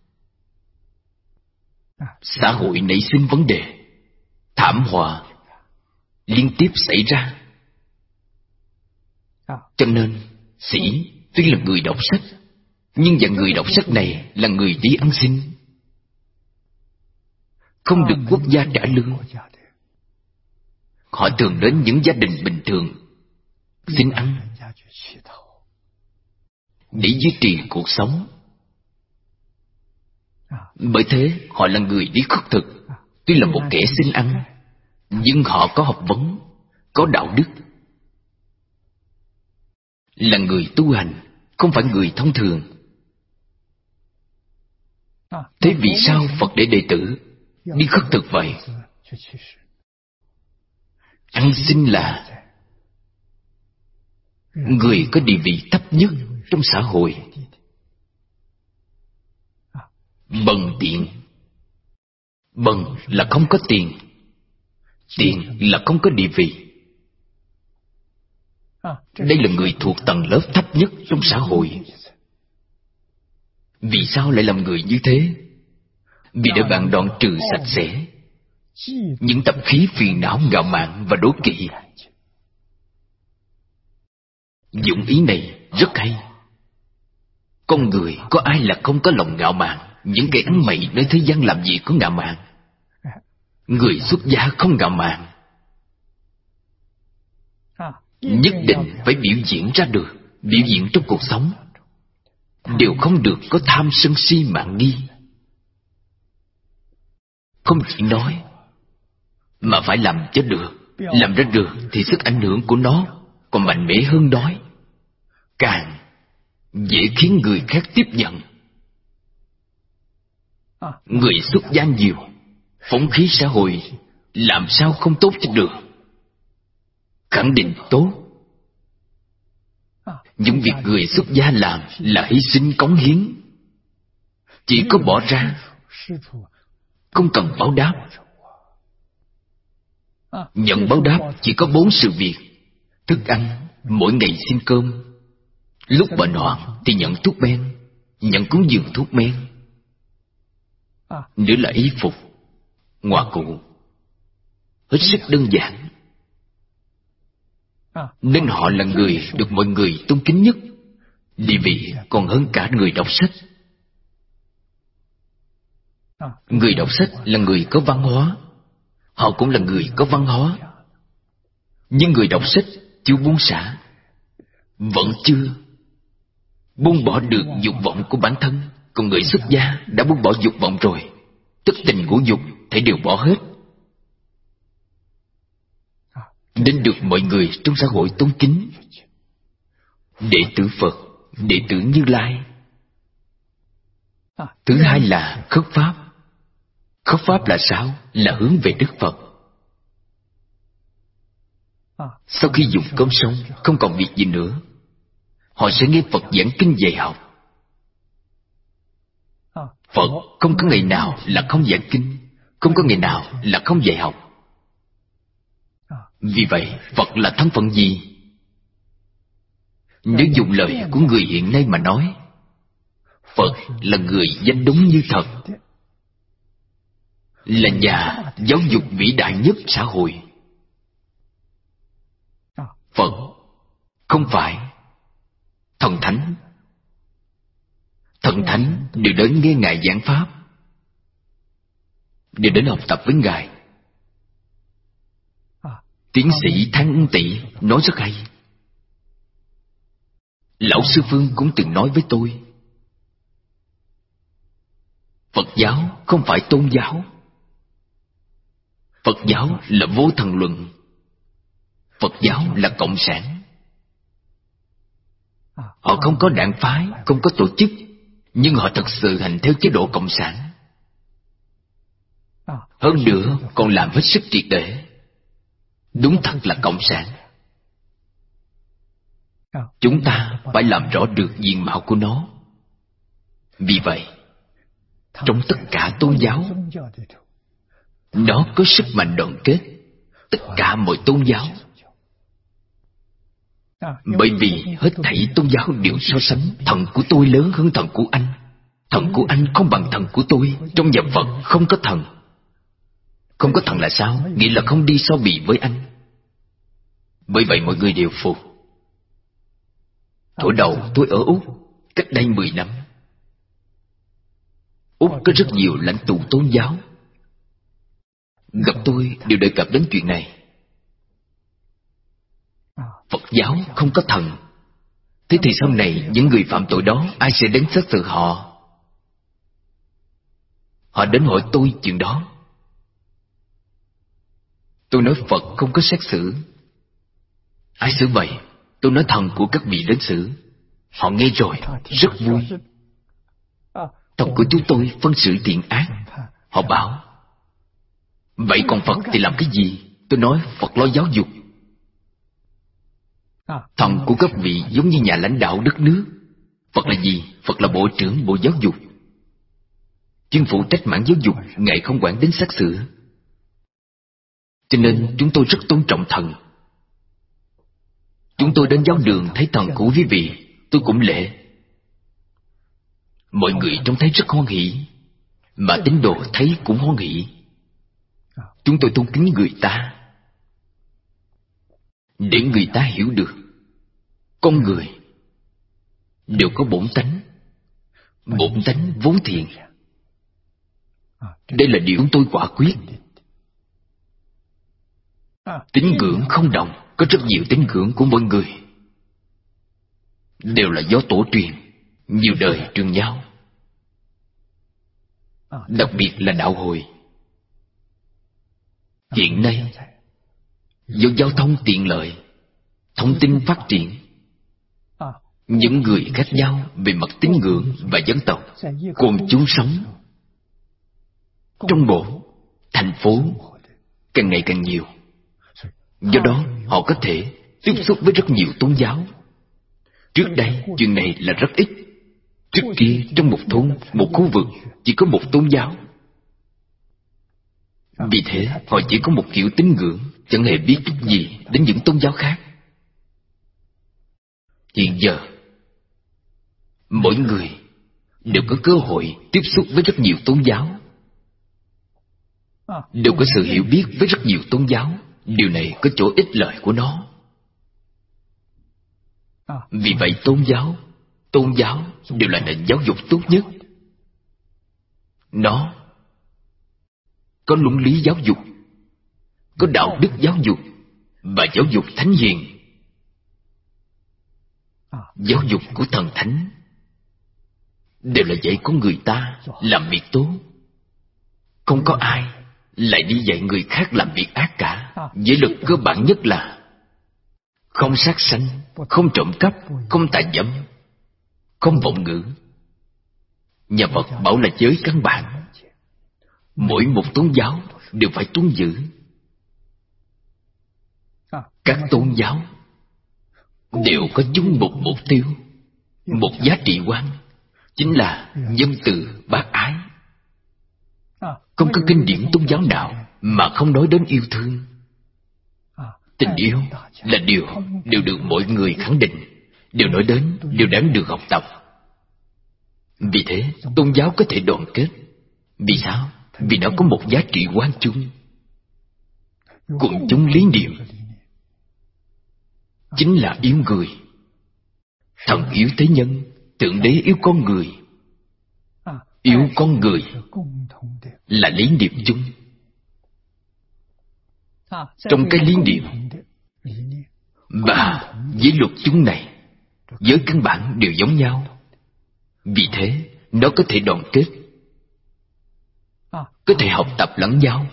Xã hội nảy sinh vấn đề, thảm họa liên tiếp xảy ra. Cho nên sĩ tuy là người đọc sách, nhưng dạng người đọc sách này là người đi ăn xin, không được quốc gia trả lương. Họ thường đến những gia đình bình thường xin ăn để duy trì cuộc sống. Bởi thế họ là người đi khất thực. Tuy là một kẻ xin ăn, nhưng họ có học vấn, có đạo đức, là người tu hành, không phải người thông thường. Thế vì sao Phật để đệ tử đi khất thực vậy? Ăn xin là người có địa vị thấp nhất trong xã hội. Bần tiện. Bần là không có tiền, tiện là không có địa vị. Đây là người thuộc tầng lớp thấp nhất trong xã hội. Vì sao lại làm người như thế? Vì để bạn đoạn trừ sạch sẽ những tập khí phiền não, ngạo mạn và đố kỵ. Dụng ý này rất hay. Con người có ai là không có lòng ngạo mạn? Những kẻ ăn mày nơi thế gian làm gì có ngạo mạn? Người xuất gia không ngạo mạn. Nhất định phải biểu diễn ra được. Biểu diễn trong cuộc sống đều không được có tham sân si mạn nghi. Không chỉ nói mà phải làm cho được. Làm ra được thì sức ảnh hưởng của nó còn mạnh mẽ hơn nói, càng dễ khiến người khác tiếp nhận. Người xuất gia nhiều, phóng khí xã hội, làm sao không tốt cho được? Khẳng định tốt. Những việc người xuất gia làm là hy sinh cống hiến, chỉ có bỏ ra, không cần báo đáp. Nhận báo đáp chỉ có bốn sự việc: thức ăn, mỗi ngày xin cơm; lúc bệnh hoạn thì nhận thuốc men, nhận cúng dường thuốc men; nữa là y phục, ngoại cụ. Hết sức đơn giản. Nên họ là người được mọi người tôn kính nhất, địa vị còn hơn cả người đọc sách. Người đọc sách là người có văn hóa, họ cũng là người có văn hóa. Nhưng người đọc sách chưa buông xả, vẫn chưa buông bỏ được dục vọng của bản thân. Còn người xuất gia đã buông bỏ dục vọng rồi, tức tình của dục thể đều bỏ hết, nên được mọi người trong xã hội tôn kính. Đệ tử Phật, đệ tử Như Lai. Thứ hai là khất pháp. Khất pháp là sao? Là hướng về Đức Phật. Sau khi dùng cơm xong, không còn việc gì nữa, họ sẽ nghe Phật giảng kinh dạy học. Phật không có ngày nào là không giảng kinh, không có ngày nào là không dạy học. Vì vậy, Phật là thân phận gì? Nếu dùng lời của người hiện nay mà nói, Phật là người danh đúng như thật, là nhà giáo dục vĩ đại nhất xã hội. Phật không phải thần thánh. Thần thánh đều đến nghe Ngài giảng pháp, đều đến học tập với Ngài. Tiến sĩ Thang Ân Tị nói rất hay. Lão Sư Phương cũng từng nói với tôi, Phật giáo không phải tôn giáo. Phật giáo là vô thần luận. Phật giáo là cộng sản. Họ không có đảng phái, không có tổ chức, nhưng họ thật sự hành theo chế độ cộng sản. Hơn nữa còn làm hết sức triệt để. Đúng thật là cộng sản. Chúng ta phải làm rõ được diện mạo của nó. Vì vậy, trong tất cả tôn giáo, nó có sức mạnh đoàn kết tất cả mọi tôn giáo. Bởi vì hết thảy tôn giáo đều so sánh thần của tôi lớn hơn thần của anh, thần của anh không bằng thần của tôi. Trong nhà Phật không có thần. Không có thần là sao? Nghĩa là không đi so bì với anh. Bởi vậy mọi người đều phục. Thuở đầu tôi ở Úc, cách đây mười năm. Úc có rất nhiều lãnh tụ tôn giáo. Gặp tôi đều đề cập đến chuyện này. Phật giáo không có thần. Thế thì sau này những người phạm tội đó ai sẽ đến xét xử họ? Họ đến hỏi tôi chuyện đó. Tôi nói Phật không có xét xử. Ai xử vậy? Tôi nói thần của các vị đến xử. Họ nghe rồi rất vui. Thần của chúng tôi phân xử thiện ác. Họ bảo, vậy còn Phật thì làm cái gì? Tôi nói Phật lo giáo dục. Thần của các vị giống như nhà lãnh đạo đất nước. Phật là gì? Phật là bộ trưởng bộ giáo dục. Chuyên phụ trách mảng giáo dục, Ngài không quản đến xác xử. Cho nên chúng tôi rất tôn trọng thần. Chúng tôi đến giáo đường thấy thần của quý vị, tôi cũng lễ. Mọi người trông thấy rất hoan hỷ, mà tín đồ thấy cũng hoan hỷ. Chúng tôi tôn kính người ta, để người ta hiểu được con người đều có bổn tánh. Bổn tánh vốn thiện. Đây là điều chúng tôi quả quyết. Tín ngưỡng không đồng. Có rất nhiều tín ngưỡng của mọi người đều là do tổ truyền, nhiều đời truyền nhau. Đặc biệt là đạo hồi. Hiện nay do giao thông tiện lợi, thông tin phát triển, những người khác nhau về mặt tín ngưỡng và dân tộc cùng chung sống trong một thành phố càng ngày càng nhiều. Do đó họ có thể tiếp xúc với rất nhiều tôn giáo. Trước đây chuyện này là rất ít. Trước kia trong một thôn, một khu vực chỉ có một tôn giáo. Vì thế họ chỉ có một kiểu tín ngưỡng, chẳng hề biết chút gì đến những tôn giáo khác. Hiện giờ mỗi người đều có cơ hội tiếp xúc với rất nhiều tôn giáo, đều có sự hiểu biết với rất nhiều tôn giáo. Điều này có chỗ ích lợi của nó. Vì vậy tôn giáo Tôn giáo đều là nền giáo dục tốt nhất. Nó có luân lý giáo dục, có đạo đức giáo dục và giáo dục thánh hiền. Giáo dục của thần thánh đều là dạy con người ta làm việc tốt. Không có ai lại đi dạy người khác làm việc ác cả. Giới luật cơ bản nhất là không sát sanh, không trộm cắp, không tà dâm, không vọng ngữ. Nhà Phật bảo là giới căn bản. Mỗi một tôn giáo đều phải tuân giữ. Các tôn giáo đều có chung một mục tiêu, một giá trị quan, chính là nhân từ bác ái. Không có kinh điển tôn giáo nào mà không nói đến yêu thương. Tình yêu là điều đều được mọi người khẳng định, đều nói đến, đều đáng được học tập. Vì thế tôn giáo có thể đoàn kết. Vì sao? Vì nó có một giá trị quan chung, cùng chung lý niệm, chính là yêu người. Thần yêu thế nhân, Thượng Đế yêu con người. Yêu con người là lý niệm chung. Trong cái lý niệm và giới luật chung này, giới căn bản đều giống nhau. Vì thế nó có thể đoàn kết, có thể học tập lẫn nhau,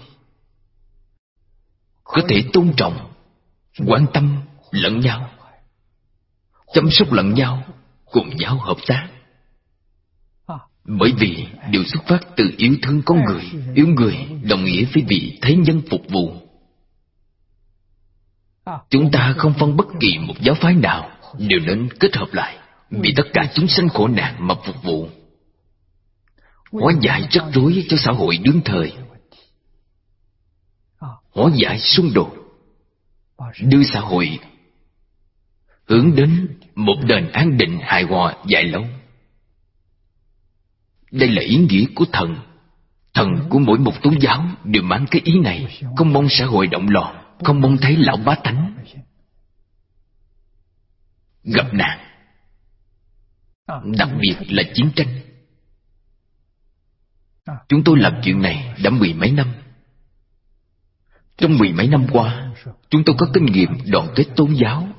có thể tôn trọng, quan tâm lẫn nhau, chăm sóc lẫn nhau, cùng nhau hợp tác. Bởi vì đều xuất phát từ yêu thương con người. Yêu người đồng nghĩa với vị thế nhân phục vụ. Chúng ta không phân bất kỳ một giáo phái nào, đều nên kết hợp lại vì tất cả chúng sanh khổ nạn mà phục vụ, hóa giải rắc rối cho xã hội đương thời, hóa giải xung đột, đưa xã hội hướng đến một nền an định hài hòa dài lâu. Đây là ý nghĩa của thần. Thần của mỗi một tôn giáo đều mang cái ý này, không mong xã hội động loạn, không mong thấy lão bá tánh gặp nạn, đặc biệt là chiến tranh. Chúng tôi làm chuyện này đã mười mấy năm. Trong mười mấy năm qua, chúng tôi có kinh nghiệm đoàn kết tôn giáo,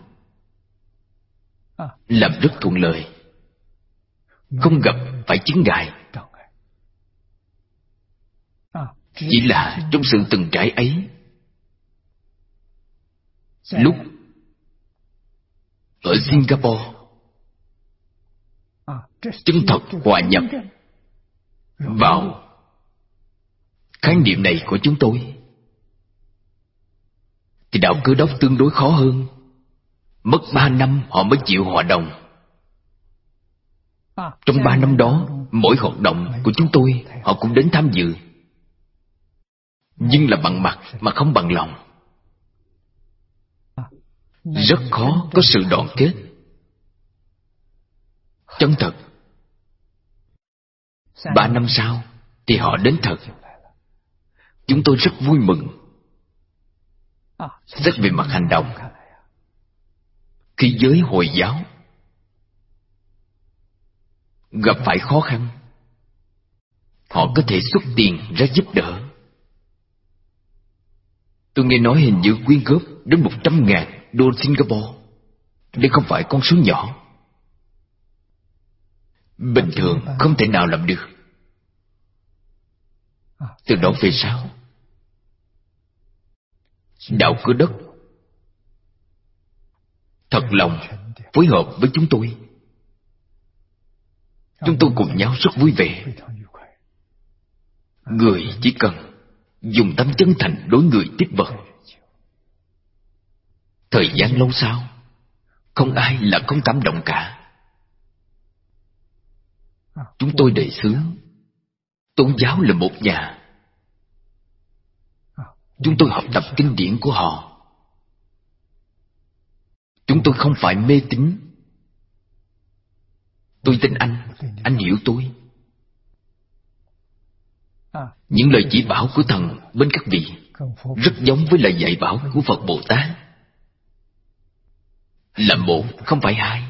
làm rất thuận lợi, không gặp phải chướng ngại. Chỉ là trong sự từng trải ấy, lúc ở Singapore, chân thật hòa nhập vào khái niệm này của chúng tôi, thì đạo Cơ Đốc tương đối khó hơn. Mất ba năm họ mới chịu hòa đồng. Trong ba năm đó, mỗi hoạt động của chúng tôi họ cũng đến tham dự, nhưng là bằng mặt mà không bằng lòng. Rất khó có sự đoàn kết chân thật. Ba năm sau thì họ đến thật. Chúng tôi rất vui mừng. Xét về mặt hành động, khi giới Hồi giáo gặp phải khó khăn, họ có thể xuất tiền ra giúp đỡ. Tôi nghe nói hình như quyên góp đến một trăm ngàn đô Singapore. Đây không phải con số nhỏ. Bình thường không thể nào làm được. Từ đó về sau, đạo Cơ Đốc thật lòng phối hợp với chúng tôi. Chúng tôi cùng nhau rất vui vẻ. Người chỉ cần dùng tâm chân thành đối người tiếp vật. Thời gian lâu sau, không ai là không cảm động cả. Chúng tôi đề xướng tôn giáo là một nhà. Chúng tôi học tập kinh điển của họ. Chúng tôi không phải mê tín. Tôi tin anh, anh hiểu tôi. Những lời chỉ bảo của thần bên các vị rất giống với lời dạy bảo của Phật Bồ Tát. Là một, không phải hai.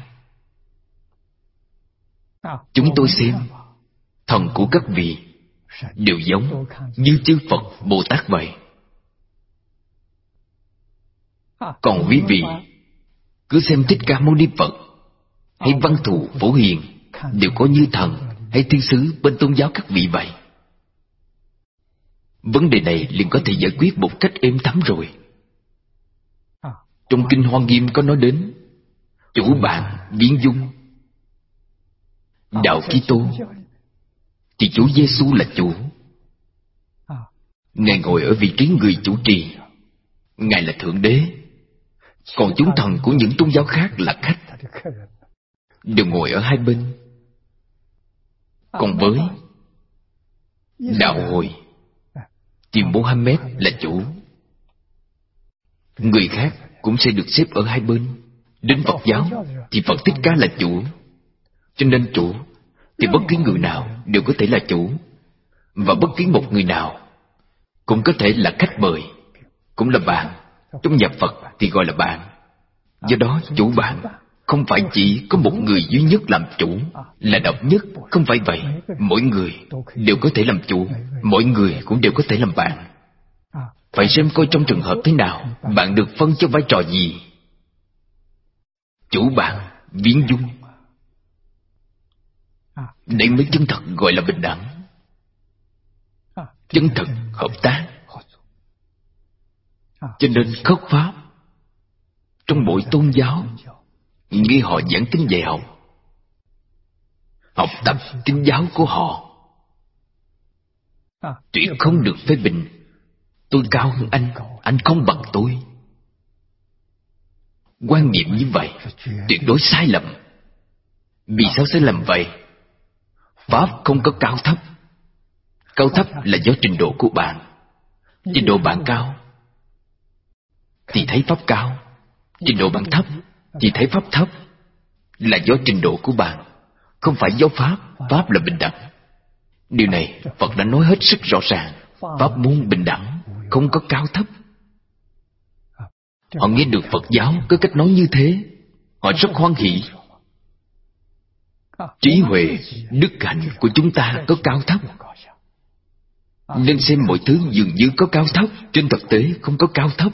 Chúng tôi xem thần của các vị đều giống như chư Phật Bồ Tát vậy. Còn quý vị cứ xem Thích Ca Mâu Ni Phật hay Văn Thù Phổ Hiền đều có như thần hay thiên sứ bên tôn giáo các vị vậy. Vấn đề này liền có thể giải quyết một cách êm thấm rồi. Trong Kinh Hoa Nghiêm có nói đến chủ bạn biến dung. Đạo Kitô thì Chúa Giêsu là chủ. Ngài ngồi ở vị trí người chủ trì. Ngài là Thượng Đế. Còn chúng thần của những tôn giáo khác là khách, đều ngồi ở hai bên. Còn với đạo Hồi thì Mohammed là chủ. Người khác cũng sẽ được xếp ở hai bên. Đến Phật giáo thì Phật Thích Ca là chủ. Cho nên chủ thì bất kỳ người nào đều có thể là chủ, và bất kỳ một người nào cũng có thể là khách mời, cũng là bạn. Trong nhà Phật thì gọi là bạn. Do đó chủ bạn không phải chỉ có một người duy nhất làm chủ, là độc nhất. Không phải vậy. Mỗi người đều có thể làm chủ, mỗi người cũng đều có thể làm bạn. Phải xem coi trong trường hợp thế nào, bạn được phân cho vai trò gì. Chủ bạn viễn dung, đây mới chân thật gọi là bình đẳng. Chân thật hợp tác. Cho nên khất pháp trong mỗi tôn giáo, nghe họ giảng kinh dạy học, học tập kinh giáo của họ, tuyệt không được phê bình. Tôi cao hơn anh, anh không bằng tôi. Quan niệm như vậy tuyệt đối sai lầm. Vì sao sai lầm vậy? Pháp không có cao thấp. Cao thấp là do trình độ của bạn. Trình độ bạn cao thì thấy pháp cao, trình độ bạn thấp thì thấy pháp thấp. Là do trình độ của bạn, không phải do pháp. Pháp là bình đẳng. Điều này Phật đã nói hết sức rõ ràng. Pháp môn bình đẳng, không có cao thấp. Họ nghe được Phật giáo có cách nói như thế, họ rất hoan hỷ. Trí huệ, đức hạnh của chúng ta có cao thấp, nên xem mọi thứ dường như có cao thấp, trên thực tế không có cao thấp.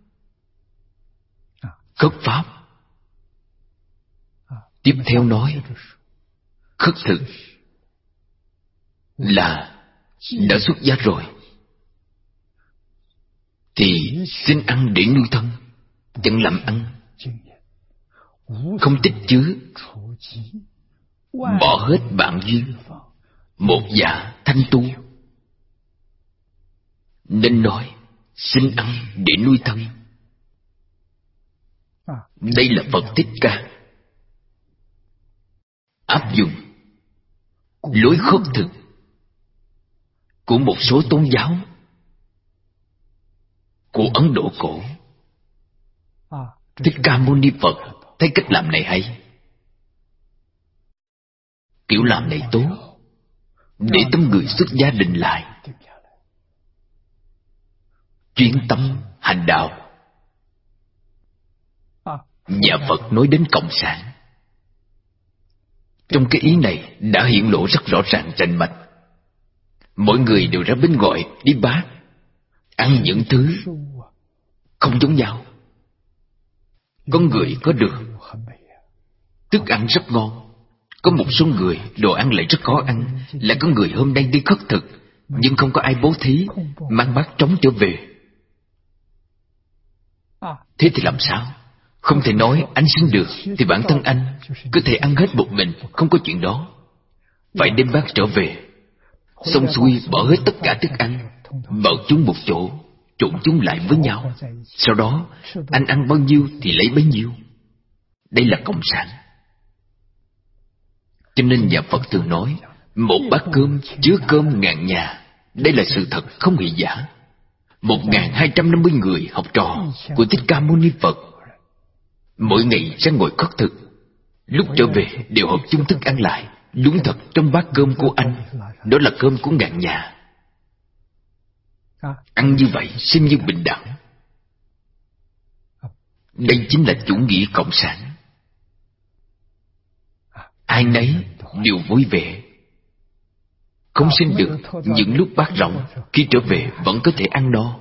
Khất pháp. Tiếp theo nói khất thực là đã xuất gia rồi xin ăn để nuôi thân, chẳng làm ăn, không tích chứa, bỏ hết bạn duyên, một dạ thanh tu. Nên nói xin ăn để nuôi thân. Đây là Phật Thích Ca áp dụng lối khất thực của một số tôn giáo của Ấn Độ cổ. Thích Ca Mâu Ni Phật thấy cách làm này hay, kiểu làm này tốt, để tâm người xuất gia đình lại, chuyên tâm hành đạo. Nhà Phật nói đến cộng sản, trong cái ý này đã hiện lộ rất rõ ràng rành mạch. Mỗi người đều ra bên ngoài đi bát, ăn những thứ không giống nhau. Có người có được thức ăn rất ngon, có một số người đồ ăn lại rất khó ăn. Lại có người hôm nay đi khất thực, nhưng không có ai bố thí, mang bát trống trở về. Thế thì làm sao? Không thể nói anh xin được thì bản thân anh có thể ăn hết một mình, không có chuyện đó. Phải đem bát trở về, xong xuôi bỏ hết tất cả thức ăn, bảo chúng một chỗ, trộn chúng lại với nhau. Sau đó anh ăn bao nhiêu thì lấy bấy nhiêu. Đây là cộng sản. Cho nên nhà Phật thường nói một bát cơm chứa cơm ngàn nhà. Đây là sự thật không hề giả. Một ngàn hai trăm năm mươi người học trò của Thích Ca Mâu Ni Phật mỗi ngày ra ngồi khất thực, lúc trở về đều hợp chung thức ăn lại. Đúng thật, trong bát cơm của anh, đó là cơm của ngàn nhà. Ăn như vậy xem như bình đẳng. Đây chính là chủ nghĩa cộng sản. Ai nấy đều vui vẻ, không xin được những lúc bát rỗng, khi trở về vẫn có thể ăn no.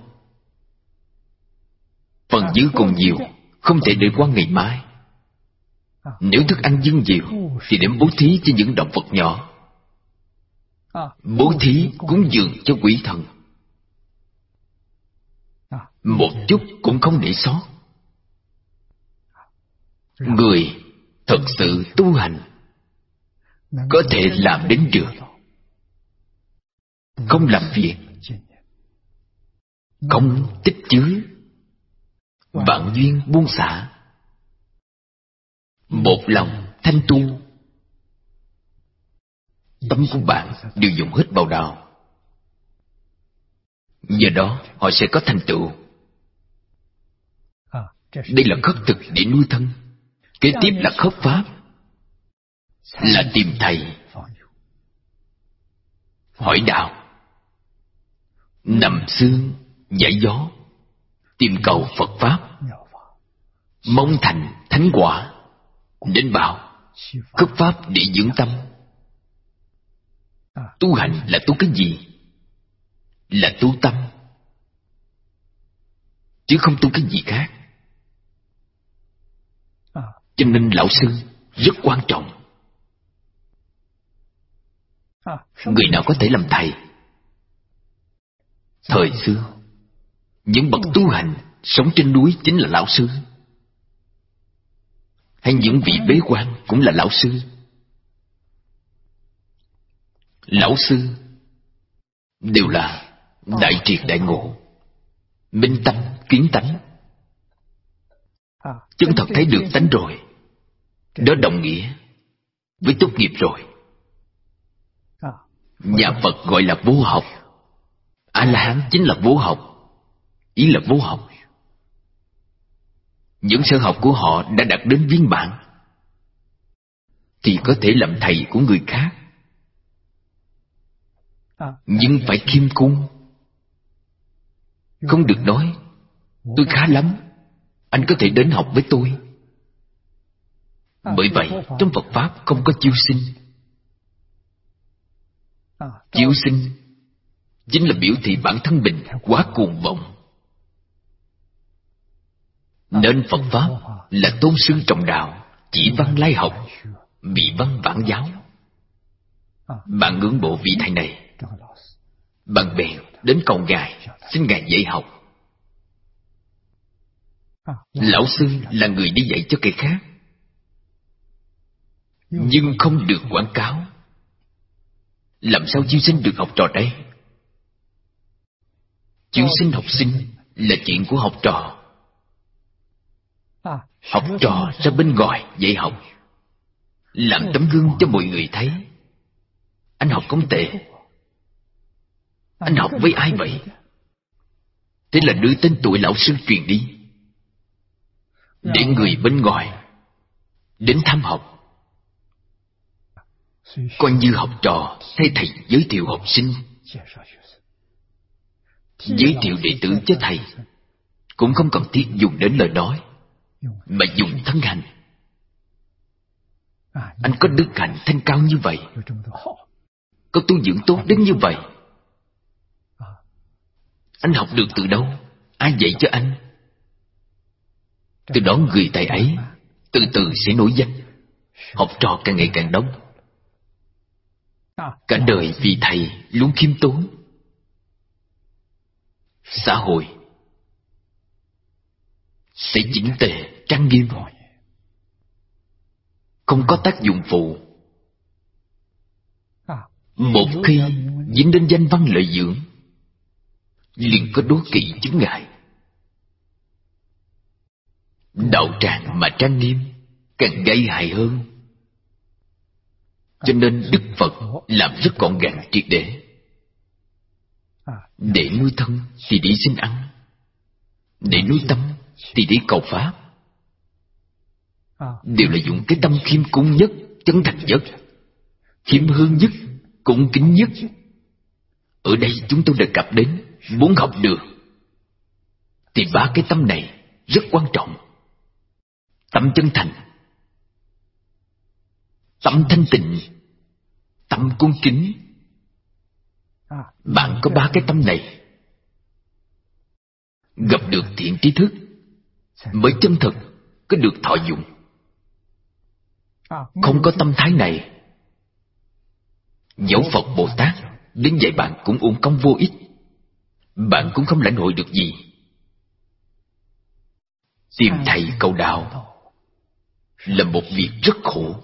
Phần dư còn nhiều, không thể để qua ngày mai. Nếu thức ăn dư nhiều thì đem bố thí cho những động vật nhỏ, bố thí cúng dường cho quỷ thần, một chút cũng không để sót. Người thật sự tu hành có thể làm đến được, không làm việc, không tích chứa, vạn duyên buông xả, một lòng thanh tu. Tâm của bạn đều dùng hết vào đạo, nhờ đó họ sẽ có thành tựu. Đây là khất thực để nuôi thân. Kế tiếp là khất pháp, là tìm thầy, hỏi đạo, nằm xương giải gió, tìm cầu Phật pháp, mong thành thánh quả. Đến bảo khất pháp để dưỡng tâm. Tu hành là tu cái gì? Là tu tâm, chứ không tu cái gì khác. Cho nên lão sư rất quan trọng. Người nào có thể làm thầy? Thời xưa, những bậc tu hành sống trên núi chính là lão sư, hay những vị bế quan cũng là lão sư. Lão sư đều là đại triệt đại ngộ, minh tâm kiến tánh. Chân thật thấy được tánh rồi, đó đồng nghĩa với tốt nghiệp rồi. Nhà Phật gọi là vô học. A-la-hán chính là vô học. Ý là vô học. Những sở học của họ đã đạt đến viên mãn thì có thể làm thầy của người khác. Nhưng phải khiêm cung, không được nói tôi khá lắm, anh có thể đến học với tôi. Bởi vậy trong Phật Pháp không có chiêu sinh. Chiêu sinh chính là biểu thị bản thân mình quá cuồng vọng. Nên Phật Pháp là tôn sư trọng đạo, chỉ văn lai học, bị văn vãng giáo. Bạn ngưỡng mộ vị thầy này, bạn bèn đến cầu Ngài, xin Ngài dạy học. Lão sư là người đi dạy cho kẻ khác, nhưng không được quảng cáo. Làm sao chiêu sinh được học trò đây? Chiêu sinh học sinh là chuyện của học trò. Học trò ra bên ngoài dạy học, làm tấm gương cho mọi người thấy. Anh học không tệ. Anh học với ai vậy? Thế là đưa tên tuổi lão sư truyền đi, để người bên ngoài đến thăm học. Coi như học trò thay thầy giới thiệu học sinh, giới thiệu đệ tử cho thầy, cũng không cần thiết dùng đến lời nói, mà dùng thân hành. Anh có đức hạnh thanh cao như vậy, có tu dưỡng tốt đến như vậy. Anh học được từ đâu? Ai dạy cho anh? Từ đó người thầy ấy từ từ sẽ nổi danh. Học trò càng ngày càng đông. Cả đời vì thầy luôn khiêm tốn. Xã hội sẽ chỉnh tề, trang nghiêm, không có tác dụng phụ. Một khi dính đến danh văn lợi dưỡng, liền có đố kỵ chứng ngại. Đạo tràng mà trang nghiêm càng gây hại hơn. Cho nên Đức Phật làm rất gọn gàng triệt để. Để nuôi thân thì đi xin ăn, để nuôi tâm thì đi cầu pháp. Đều là dùng cái tâm khiêm cung nhất, chân thành nhất, khiêm hương nhất, cung kính nhất. Ở đây chúng tôi đề cập đến, muốn học được thì ba cái tâm này rất quan trọng. Tâm chân thành, tâm thanh tịnh, tâm cung kính. Bạn có ba cái tâm này, gặp được thiện tri thức mới chân thực có được thọ dụng. Không có tâm thái này, dẫu Phật Bồ Tát đến dạy bạn cũng uổng công vô ích. Bạn cũng không lãnh hội được gì. Tìm thầy cầu đạo là một việc rất khổ.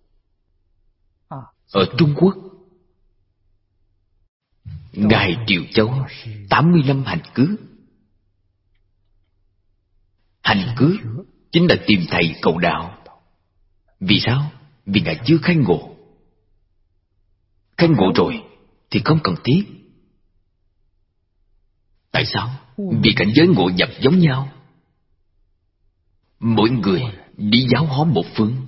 Ở Trung Quốc, Ngài Triều Châu tám mươi năm hành cứ. Hành cứ chính là tìm thầy cầu đạo. Vì sao? Vì Ngài chưa khai ngộ. Khai ngộ rồi thì không cần thiết. Tại sao? Vì cảnh giới ngộ nhập giống nhau. Mỗi người đi giáo hóa một phương,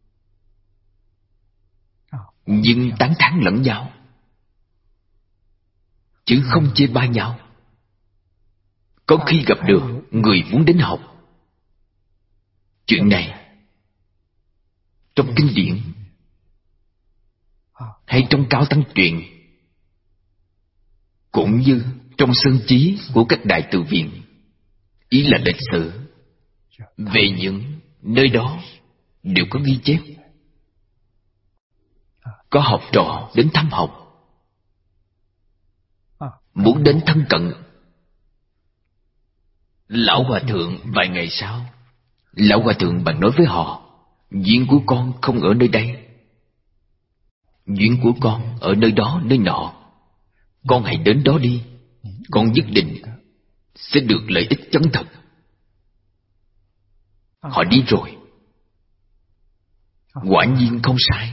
nhưng tán thán lẫn nhau, chứ không chê bai nhau. Có khi gặp được người muốn đến học. Chuyện này trong kinh điển hay trong Cao Tăng truyện, cũng như trong sơn chí của các đại từ viện, ý là lịch sử về những nơi đó đều có ghi chép. Có học trò đến thăm học, muốn đến thân cận. Lão hòa thượng vài ngày sau, lão hòa thượng bạn nói với họ: duyên của con không ở nơi đây, duyên của con ở nơi đó nơi nọ. Con hãy đến đó đi, con nhất định sẽ được lợi ích chân thật. Họ đi rồi, quả nhiên không sai.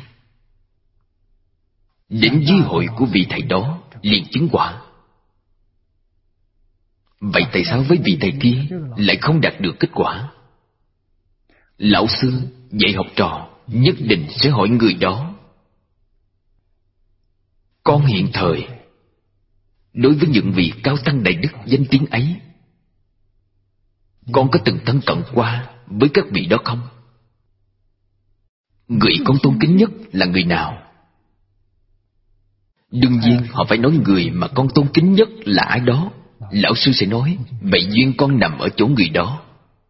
Đến dưới hội của vị thầy đó liền chứng quả. Vậy tại sao với vị thầy kia lại không đạt được kết quả? Lão sư dạy học trò nhất định sẽ hỏi người đó: con hiện thời đối với những vị cao tăng đại đức danh tiếng ấy, con có từng thân cận qua với các vị đó không? Người con tôn kính nhất là người nào? Đương nhiên họ phải nói người mà con tôn kính nhất là ai đó. Lão sư sẽ nói: vậy duyên con nằm ở chỗ người đó.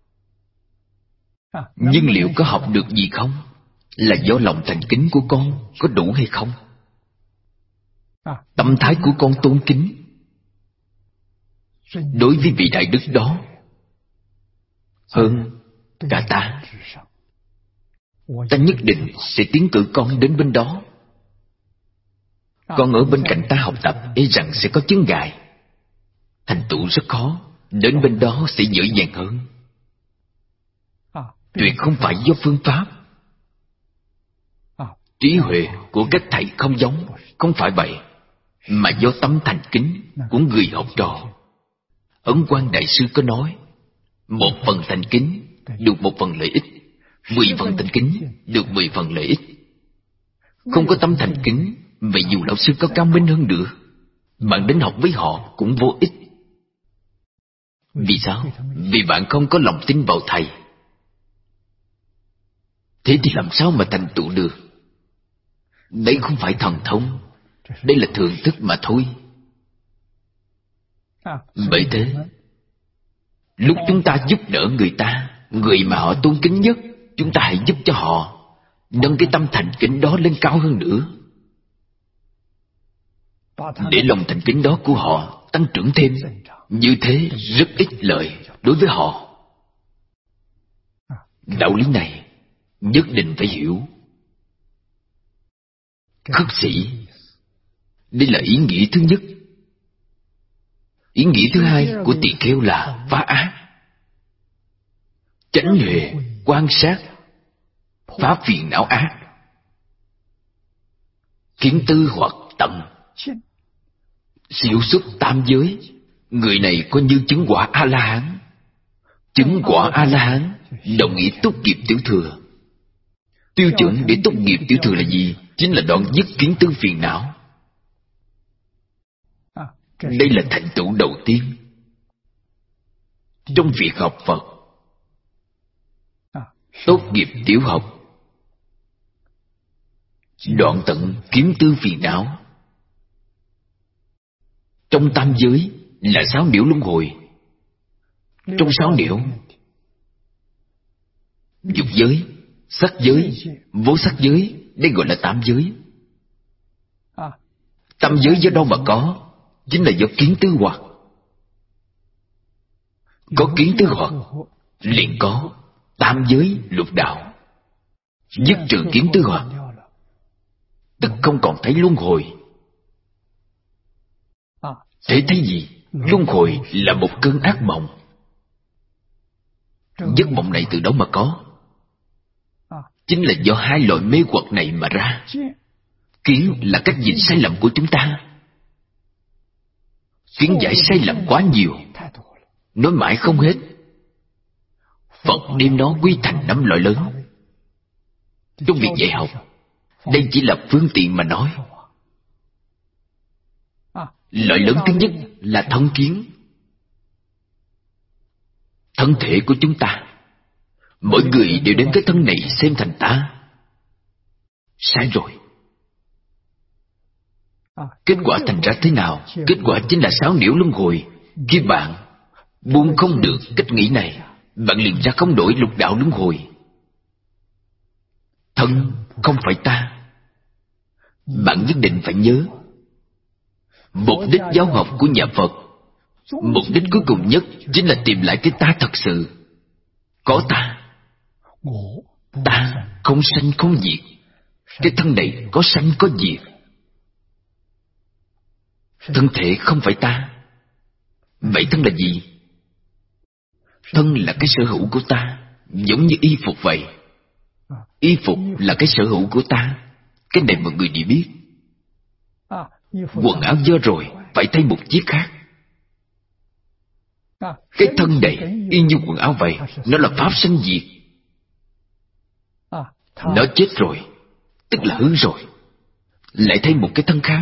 Nhưng liệu có học được gì không? Là do lòng thành kính của con có đủ hay không? Tâm thái của con tôn kính đối với vị đại đức đó hơn cả ta. Ta nhất định sẽ tiến cử con đến bên đó. Con ở bên cạnh ta học tập, e rằng sẽ có chướng ngại, thành tựu rất khó. Đến bên đó sẽ dễ dàng hơn. Tuyệt không phải do phương pháp. Trí huệ của các thầy không giống, không phải vậy, mà do tấm thành kính của người học trò. Ấn Quang Đại Sư có nói, một phần thành kính được một phần lợi ích, mười phần thành kính được mười phần lợi ích. Không có tâm thành kính, vậy dù lão sư có cao minh hơn nữa, bạn đến học với họ cũng vô ích. Vì sao? Vì bạn không có lòng tin vào thầy. Thế thì làm sao mà thành tựu được? Đây không phải thần thông, đây là thưởng thức mà thôi. Bởi thế, lúc chúng ta giúp đỡ người ta, người mà họ tôn kính nhất, chúng ta hãy giúp cho họ nâng cái tâm thành kính đó lên cao hơn nữa, để lòng thành kính đó của họ tăng trưởng thêm. Như thế rất ích lợi đối với họ. Đạo lý này nhất định phải hiểu. Khất sĩ, đây là ý nghĩa thứ nhất. Ý nghĩa thứ hai của tỳ kheo là phá ác, chánh huệ, quan sát, phá phiền não ác, kiến tư hoặc tận, siêu xuất tam giới. Người này coi như chứng quả A-la-hán. Chứng quả A-la-hán đồng nghĩa tốt nghiệp tiểu thừa. Tiêu chuẩn để tốt nghiệp tiểu thừa là gì? Chính là đoạn dứt kiến tư phiền não. Đây là thành tựu đầu tiên trong việc học Phật. Tốt nghiệp tiểu học, đoạn tận kiến tư phiền não. Trong tam giới là sáu nẻo luân hồi. Trong sáu nẻo, dục giới, sắc giới, vô sắc giới, đây gọi là tam giới. Tam giới do đâu mà có? Chính là do kiến tư hoặc. Có kiến tư hoặc liền có tam giới lục đạo. Dứt trừ kiến tư hoặc, tức không còn thấy luân hồi. Thế thấy gì? Luân hồi là một cơn ác mộng. Giấc mộng này từ đâu mà có? Chính là do hai loại mê hoặc này mà ra. Kiến là cách nhìn sai lầm của chúng ta. Kiến giải sai lầm quá nhiều, nói mãi không hết. Phật đem nó quy thành năm loại lớn. Trong việc dạy học, đây chỉ là phương tiện mà nói. Loại lớn thứ nhất là thân kiến. Thân thể của chúng ta, mỗi người đều đem cái thân này xem thành ta. Sai rồi. Kết quả thành ra thế nào? Kết quả chính là sáu nẻo luân hồi. Khi bạn buông không được cách nghĩ này, bạn liền ra không đổi lục đạo luân hồi. Thân không phải ta. Bạn nhất định phải nhớ, mục đích giáo học của nhà Phật, mục đích cuối cùng nhất chính là tìm lại cái ta thật sự. Có ta. Ta không sanh không diệt. Cái thân này có sanh có diệt. Thân thể không phải ta. Vậy thân là gì? Thân là cái sở hữu của ta, giống như y phục vậy. Y phục là cái sở hữu của ta. Cái này mọi người đều biết. Quần áo dơ rồi, phải thay một chiếc khác. Cái thân này y như quần áo vậy, nó là pháp sanh diệt. Nó chết rồi, tức là hư rồi, lại thay một cái thân khác.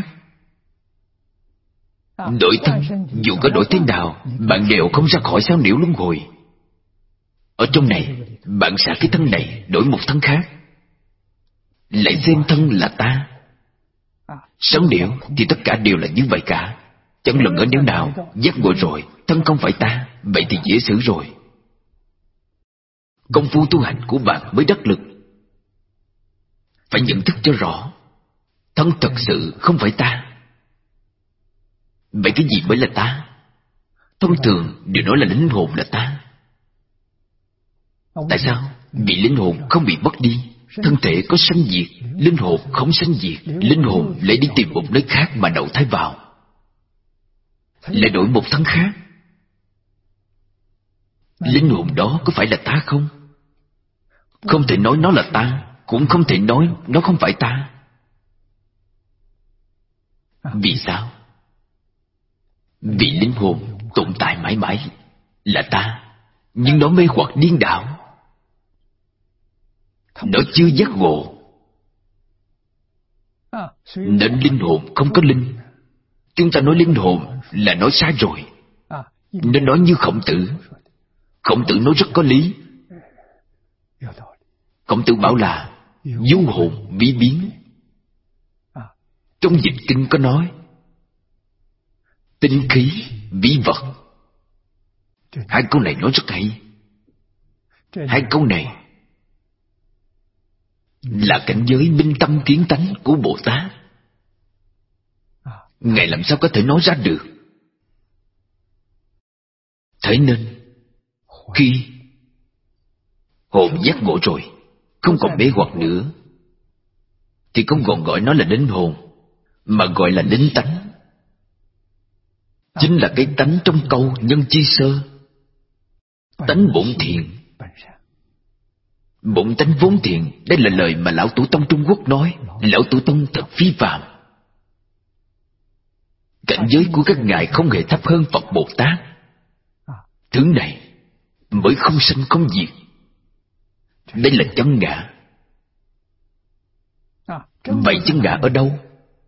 Đổi thân, dù có đổi thế nào, bạn đều không ra khỏi sáu nẻo luân hồi. Ở trong này, bạn xả cái thân này, đổi một thân khác, lại xem thân là ta. Sáu nẻo thì tất cả đều là như vậy cả. Chẳng lần ở nẻo nào, giác ngộ rồi, thân không phải ta, vậy thì dễ xử rồi. Công phu tu hành của bạn mới đắc lực. Phải nhận thức cho rõ, thân thật sự không phải ta. Vậy cái gì mới là ta? Thông thường đều nói là linh hồn là ta. Tại sao? Vì linh hồn không bị mất đi. Thân thể có sanh diệt, linh hồn không sanh diệt. Linh hồn lại đi tìm một nơi khác mà đầu thai vào, lại đổi một thân khác. Linh hồn đó có phải là ta không? Không thể nói nó là ta, cũng không thể nói nó không phải ta. Vì sao? Vì linh hồn tồn tại mãi mãi là ta, nhưng nó mê hoặc điên đảo. Nó chưa giác ngộ, nên linh hồn không có linh. Chúng ta nói linh hồn là nói sai rồi. Nên nói như Khổng Tử. Khổng Tử nói rất có lý. Khổng Tử bảo là du hồn vi biến. Trong dịch kinh có nói tinh khí vi vật. Hai câu này nói rất hay. Hai câu này là cảnh giới minh tâm kiến tánh của Bồ Tát. Ngài làm sao có thể nói ra được? Thế nên khi hồn giác ngộ rồi, không còn mê hoặc nữa, thì không còn gọi nó là linh hồn, mà gọi là linh tánh. Chính là cái tánh trong câu nhân chi sơ. Tánh bổn thiện. Bổn tánh vốn thiện. Đây là lời mà Lão Tổ Tông Trung Quốc nói. Lão Tổ Tông thật phi phàm. Cảnh giới của các ngài không hề thấp hơn Phật Bồ Tát. Thứ này mới không sanh không diệt. Đây là chân ngã. Vậy chân ngã ở đâu?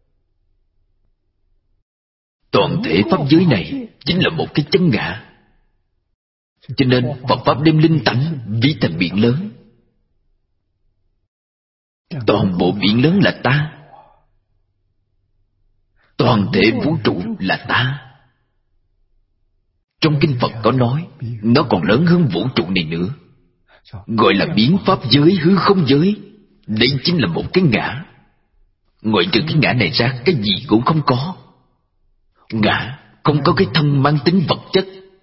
Toàn thể pháp giới này chính là một cái chân ngã. Cho nên Phật Pháp đem linh tánh ví thành biển lớn. Toàn bộ biển lớn là ta. Toàn thể vũ trụ là ta. Trong kinh Phật có nói, nó còn lớn hơn vũ trụ này nữa, gọi là biến pháp giới, hư không giới. Đây chính là một cái ngã. Ngoại trừ cái ngã này ra, cái gì cũng không có. Ngã không có cái thân mang tính vật chất,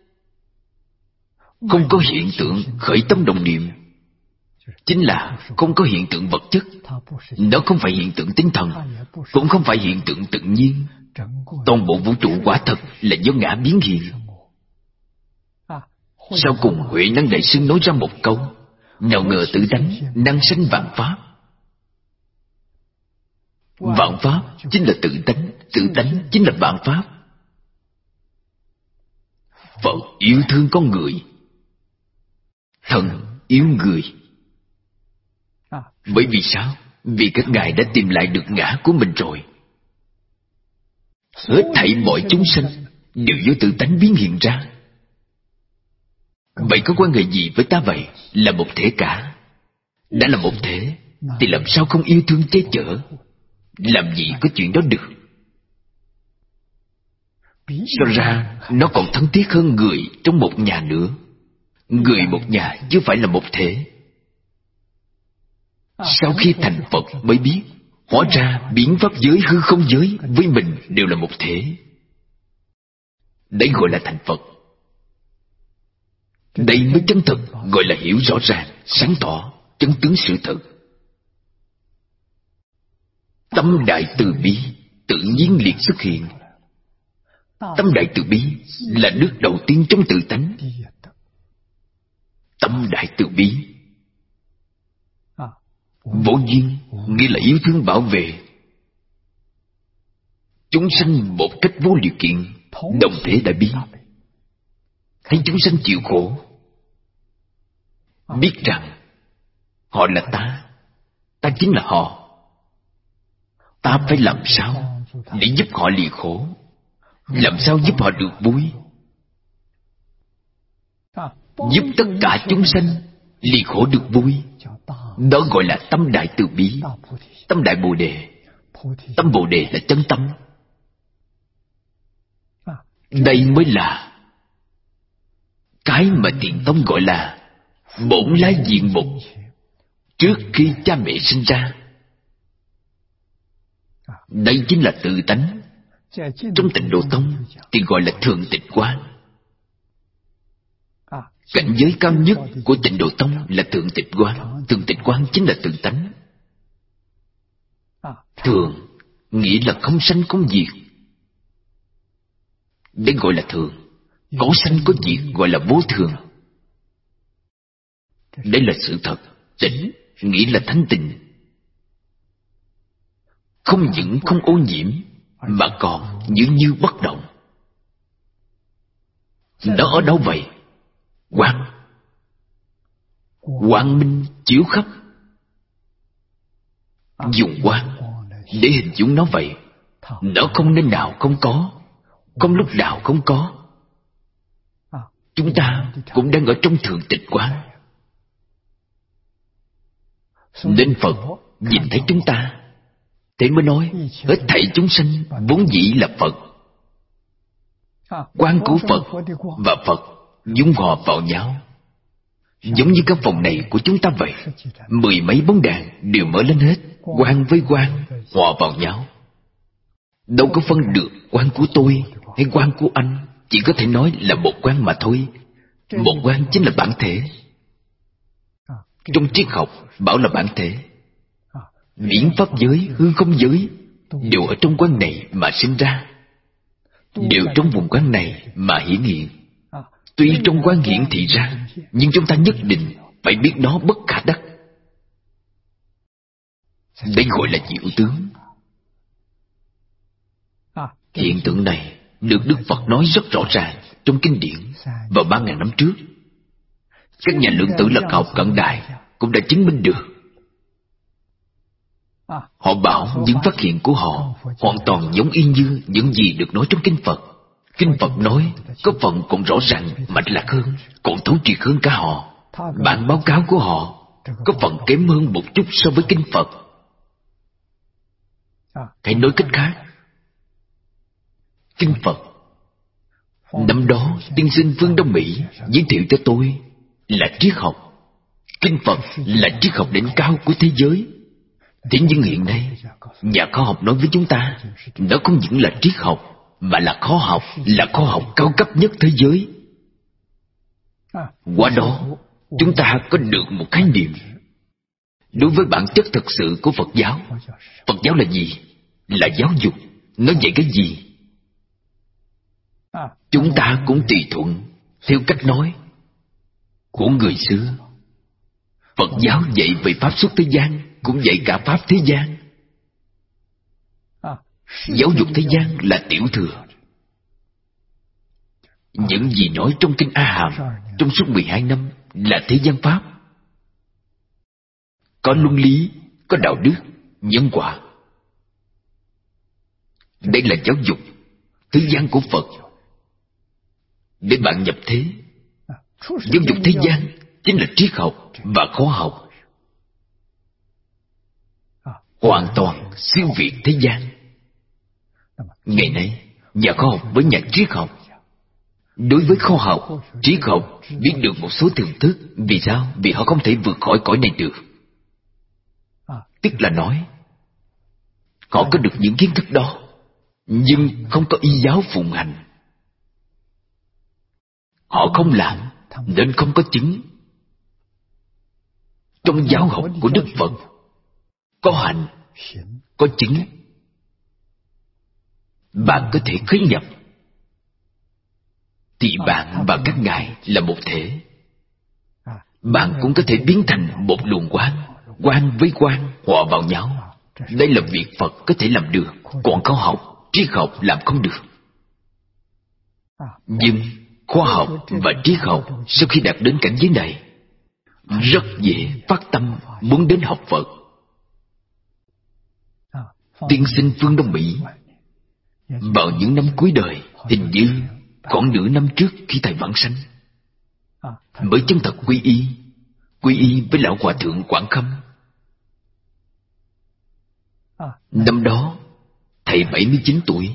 không có hiện tượng khởi tâm đồng niệm, chính là không có hiện tượng vật chất. Nó không phải hiện tượng tinh thần, cũng không phải hiện tượng tự nhiên. Toàn bộ vũ trụ quả thật là do ngã biến hiện. Sau cùng Huệ Năng Đại Sư nói ra một câu: nào ngờ tự tánh năng sanh vạn pháp. Vạn pháp chính là tự tánh, tự tánh chính là vạn pháp. Phật yêu thương con người, thần yêu người. Bởi vì sao? Vì các ngài đã tìm lại được ngã của mình rồi. Hết thảy mọi chúng sanh đều do tự tánh biến hiện ra. Vậy có quan hệ gì với ta vậy? Là một thể cả. Đã là một thể thì làm sao không yêu thương che chở? Làm gì có chuyện đó được? So ra nó còn thân thiết hơn người trong một nhà nữa. Người một nhà chứ phải là một thể. Sau khi thành Phật mới biết, hóa ra biến pháp giới, hư không giới với mình đều là một thể. Đấy gọi là thành Phật. Đây mới chân thực, gọi là hiểu rõ ràng, sáng tỏ, chân tướng sự thật. Tâm đại từ bi tự nhiên liền xuất hiện. Tâm đại từ bi là nước đầu tiên trong tự tánh. Tâm đại từ bi vô duyên, nghĩa là yêu thương bảo vệ chúng sanh một cách vô điều kiện, đồng thể đại bi. Thấy chúng sanh chịu khổ, biết rằng họ là ta, ta chính là họ. Ta phải làm sao để giúp họ lìa khổ, làm sao giúp họ được vui, giúp tất cả chúng sanh lìa khổ được vui. Đó gọi là tâm đại từ bi, tâm đại bồ đề. Tâm bồ đề là chân tâm. Đây mới là cái mà Thiền Tông gọi là bổn lai diện mục trước khi cha mẹ sinh ra. Đây chính là tự tánh. Trong Tịnh Độ Tông thì gọi là thường tịch quán. Cảnh giới cao nhất của Tịnh Độ Tông là Thượng Tịch Quán. Thượng Tịch Quán chính là tự tánh. Thường nghĩa là không sanh không diệt, đấy gọi là thường. Có sanh có diệt gọi là vô thường. Đây là sự thật. Tịnh nghĩa là thanh tịnh, không những không ô nhiễm mà còn như như bất động. Đó ở đâu vậy? Quang. Quang minh chiếu khắp. Dùng quang để hình dung nó vậy. Nó không nên nào không có, không lúc nào không có. Chúng ta cũng đang ở trong Thượng Tịch Quán, nên Phật nhìn thấy chúng ta, thế mới nói hết thảy chúng sanh vốn dĩ là Phật. Quang của Phật và Phật dung hòa vào nhau, giống như căn phòng này của chúng ta vậy. Mười mấy bóng đèn đều mở lên hết, quang với quang hòa vào nhau. Đâu có phân được quang của tôi hay quang của anh, chỉ có thể nói là một quang mà thôi. Một quang chính là bản thể. Trong triết học bảo là bản thể. Viễn pháp giới, hư không giới đều ở trong quang này mà sinh ra, đều trong vùng quang này mà hiển hiện. Tuy trong quang hiển thị ra, nhưng chúng ta nhất định phải biết nó bất khả đắc. Đây gọi là diệu tướng. Hiện tượng này được Đức Phật nói rất rõ ràng trong kinh điển vào ba ngàn năm trước. Các nhà lượng tử lạc học cận đại cũng đã chứng minh được. Họ bảo những phát hiện của họ hoàn toàn giống y như những gì được nói trong kinh Phật. Kinh Phật nói có phần còn rõ ràng mạch lạc hơn, còn thấu triệt hơn cả họ. Bản báo cáo của họ có phần kém hơn một chút so với kinh Phật. Hãy nói cách khác, kinh Phật năm đó tiên sinh Phương Đông Mỹ giới thiệu cho tôi là triết học. Kinh Phật là triết học đỉnh cao của thế giới. Thế nhưng hiện nay nhà khoa học nói với chúng ta, nó không những là triết học mà là khoa học, là khoa học cao cấp nhất thế giới. Qua đó chúng ta có được một khái niệm đối với bản chất thực sự của Phật giáo. Phật giáo là gì? Là giáo dục. Nó dạy cái gì? Chúng ta cũng tùy thuận theo cách nói của người xưa. Phật giáo dạy về pháp xuất thế gian, cũng dạy cả pháp thế gian. Giáo dục thế gian là tiểu thừa. Những gì nói trong kinh A Hàm trong suốt mười hai năm là thế gian pháp. Có luân lý, có đạo đức, nhân quả. Đây là giáo dục thế gian của Phật, để bạn nhập thế. Giáo dục thế gian chính là triết học và khoa học, hoàn toàn siêu việt thế gian. Ngày nay, nhà khoa học với nhà triết học, đối với khoa học, triết học biết được một số thưởng thức. Vì sao? Vì họ không thể vượt khỏi cõi này được. Tức là nói, họ có được những kiến thức đó, nhưng không có y giáo phụng hành. Họ không làm, nên không có chứng. Trong giáo học của Đức Phật, có hành, có chứng. Bạn có thể khế nhập, thì bạn và các ngài là một thể. Bạn cũng có thể biến thành một luồng quang, quang với quang hòa vào nhau. Đây là việc Phật có thể làm được, còn khoa học, triết học làm không được. Nhưng khoa học và triết học sau khi đạt đến cảnh giới này, rất dễ phát tâm muốn đến học Phật. Tiên sinh Phương Đông Mỹ vào những năm cuối đời, hình như khoảng nửa năm trước khi thầy vãng sanh, mới chân thật quy y, quy y với lão hòa thượng Quảng Khâm. Năm đó thầy bảy mươi chín tuổi.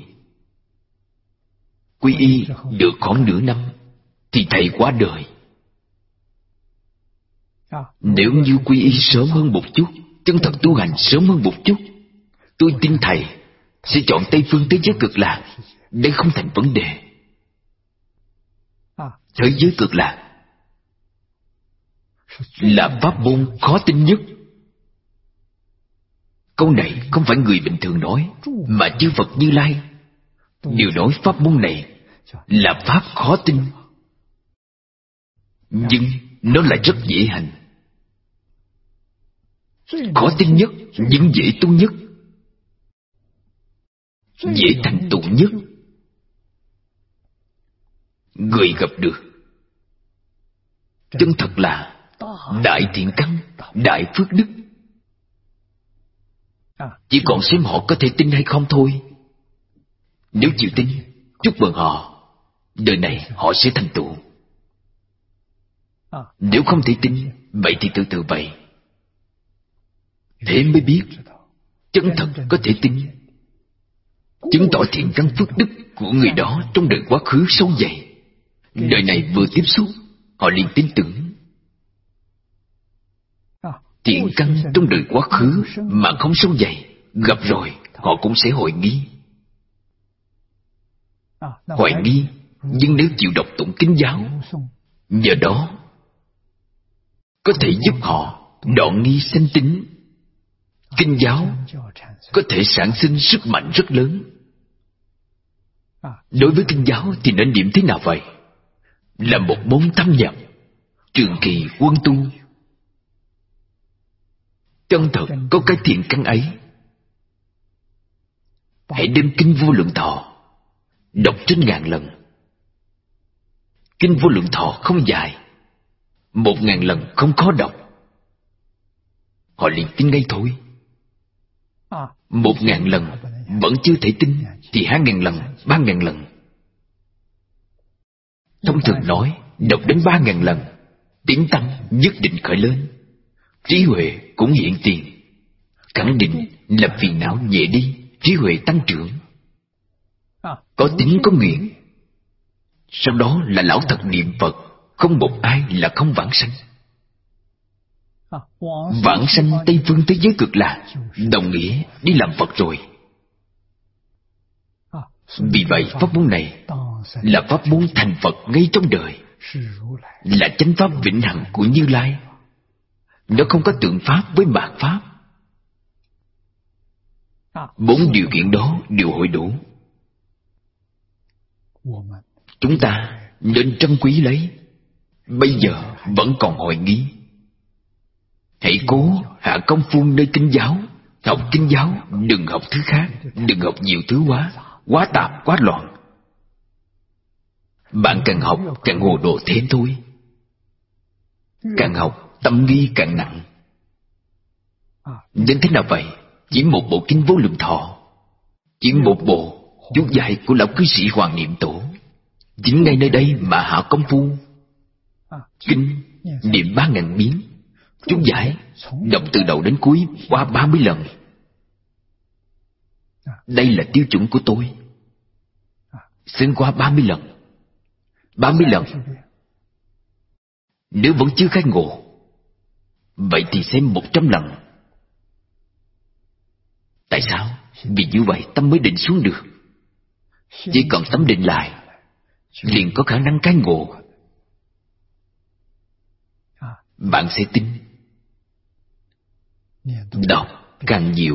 Quy y được khoảng nửa năm thì thầy qua đời. Nếu như quy y sớm hơn một chút, chân thật tu hành sớm hơn một chút, tôi tin thầy sẽ chọn Tây phương thế giới cực lạc. Đây không thành vấn đề. Thế giới cực lạc là pháp môn khó tin nhất. Câu này không phải người bình thường nói, mà chư Phật Như Lai đều nói pháp môn này là pháp khó tin. Nhưng nó lại rất dễ hành, khó tin nhất nhưng dễ tu nhất, dễ thành tựu nhất. Người gặp được chân thật là đại thiện căn, đại phước đức. Chỉ còn xem họ có thể tin hay không thôi. Nếu chịu tin, chúc mừng họ, đời này họ sẽ thành tựu. Nếu không thể tin, vậy thì từ từ vậy. Thế mới biết chân thật có thể tin, chứng tỏ thiện căn phước đức của người đó trong đời quá khứ sâu dày. Đời này vừa tiếp xúc, họ liền tin tưởng. Thiện căn trong đời quá khứ mà không sâu dày, gặp rồi họ cũng sẽ hoài nghi. Hoài nghi, nhưng nếu chịu đọc tụng kinh giáo, nhờ đó có thể giúp họ đoạn nghi sanh tín. Kinh giáo có thể sản sinh sức mạnh rất lớn. Đối với kinh giáo thì nên điểm thế nào vậy? Là một môn thâm nhập, trường kỳ quân tu. Chân thật có cái thiện căn ấy. Hãy đem kinh Vô Lượng Thọ đọc trên ngàn lần. Kinh Vô Lượng Thọ không dài, một ngàn lần không khó đọc, họ liền tin ngay thôi. Một ngàn lần vẫn chưa thể tin thì hai ngàn lần, ba ngàn lần. Thông thường nói, đọc đến ba ngàn lần, tiếng tâm nhất định khởi lên, trí huệ cũng hiện tiền. Khẳng định là phiền não nhẹ đi, trí huệ tăng trưởng. Có tín có nguyện. Sau đó là lão thật niệm Phật, không một ai là không vãng sanh. Vãng sanh Tây phương thế giới cực lạc, đồng nghĩa đi làm Phật rồi. Vì vậy pháp môn này là pháp môn thành Phật ngay trong đời, là chánh pháp vĩnh hằng của Như Lai. Nó không có tượng pháp với mạt pháp. Bốn điều kiện đó đều hội đủ. Chúng ta nên trân quý lấy. Bây giờ vẫn còn hoài nghi. Hãy cố hạ công phu nơi kinh giáo. Học kinh giáo, đừng học thứ khác, đừng học nhiều thứ quá, quá tạp, quá loạn. Bạn càng học càng hồ đồ thêm thôi. Càng học tâm nghi càng nặng. Đến thế nào vậy? Chỉ một bộ kinh Vô Lượng Thọ, chỉ một bộ chú giải của lão cư sĩ Hoàng Niệm Tổ, chính ngay nơi đây mà hạ công phu. Kinh niệm ba ngàn biến, chú giải đọc từ đầu đến cuối qua ba mươi lần. Đây là tiêu chuẩn của tôi. Xin qua ba mươi lần. Ba mươi lần. Nếu vẫn chưa khai ngộ, vậy thì xem một trăm lần. Tại sao? Vì như vậy tâm mới định xuống được. Chỉ cần tâm định lại, liền có khả năng khai ngộ. Bạn sẽ tin. Đọc càng nhiều.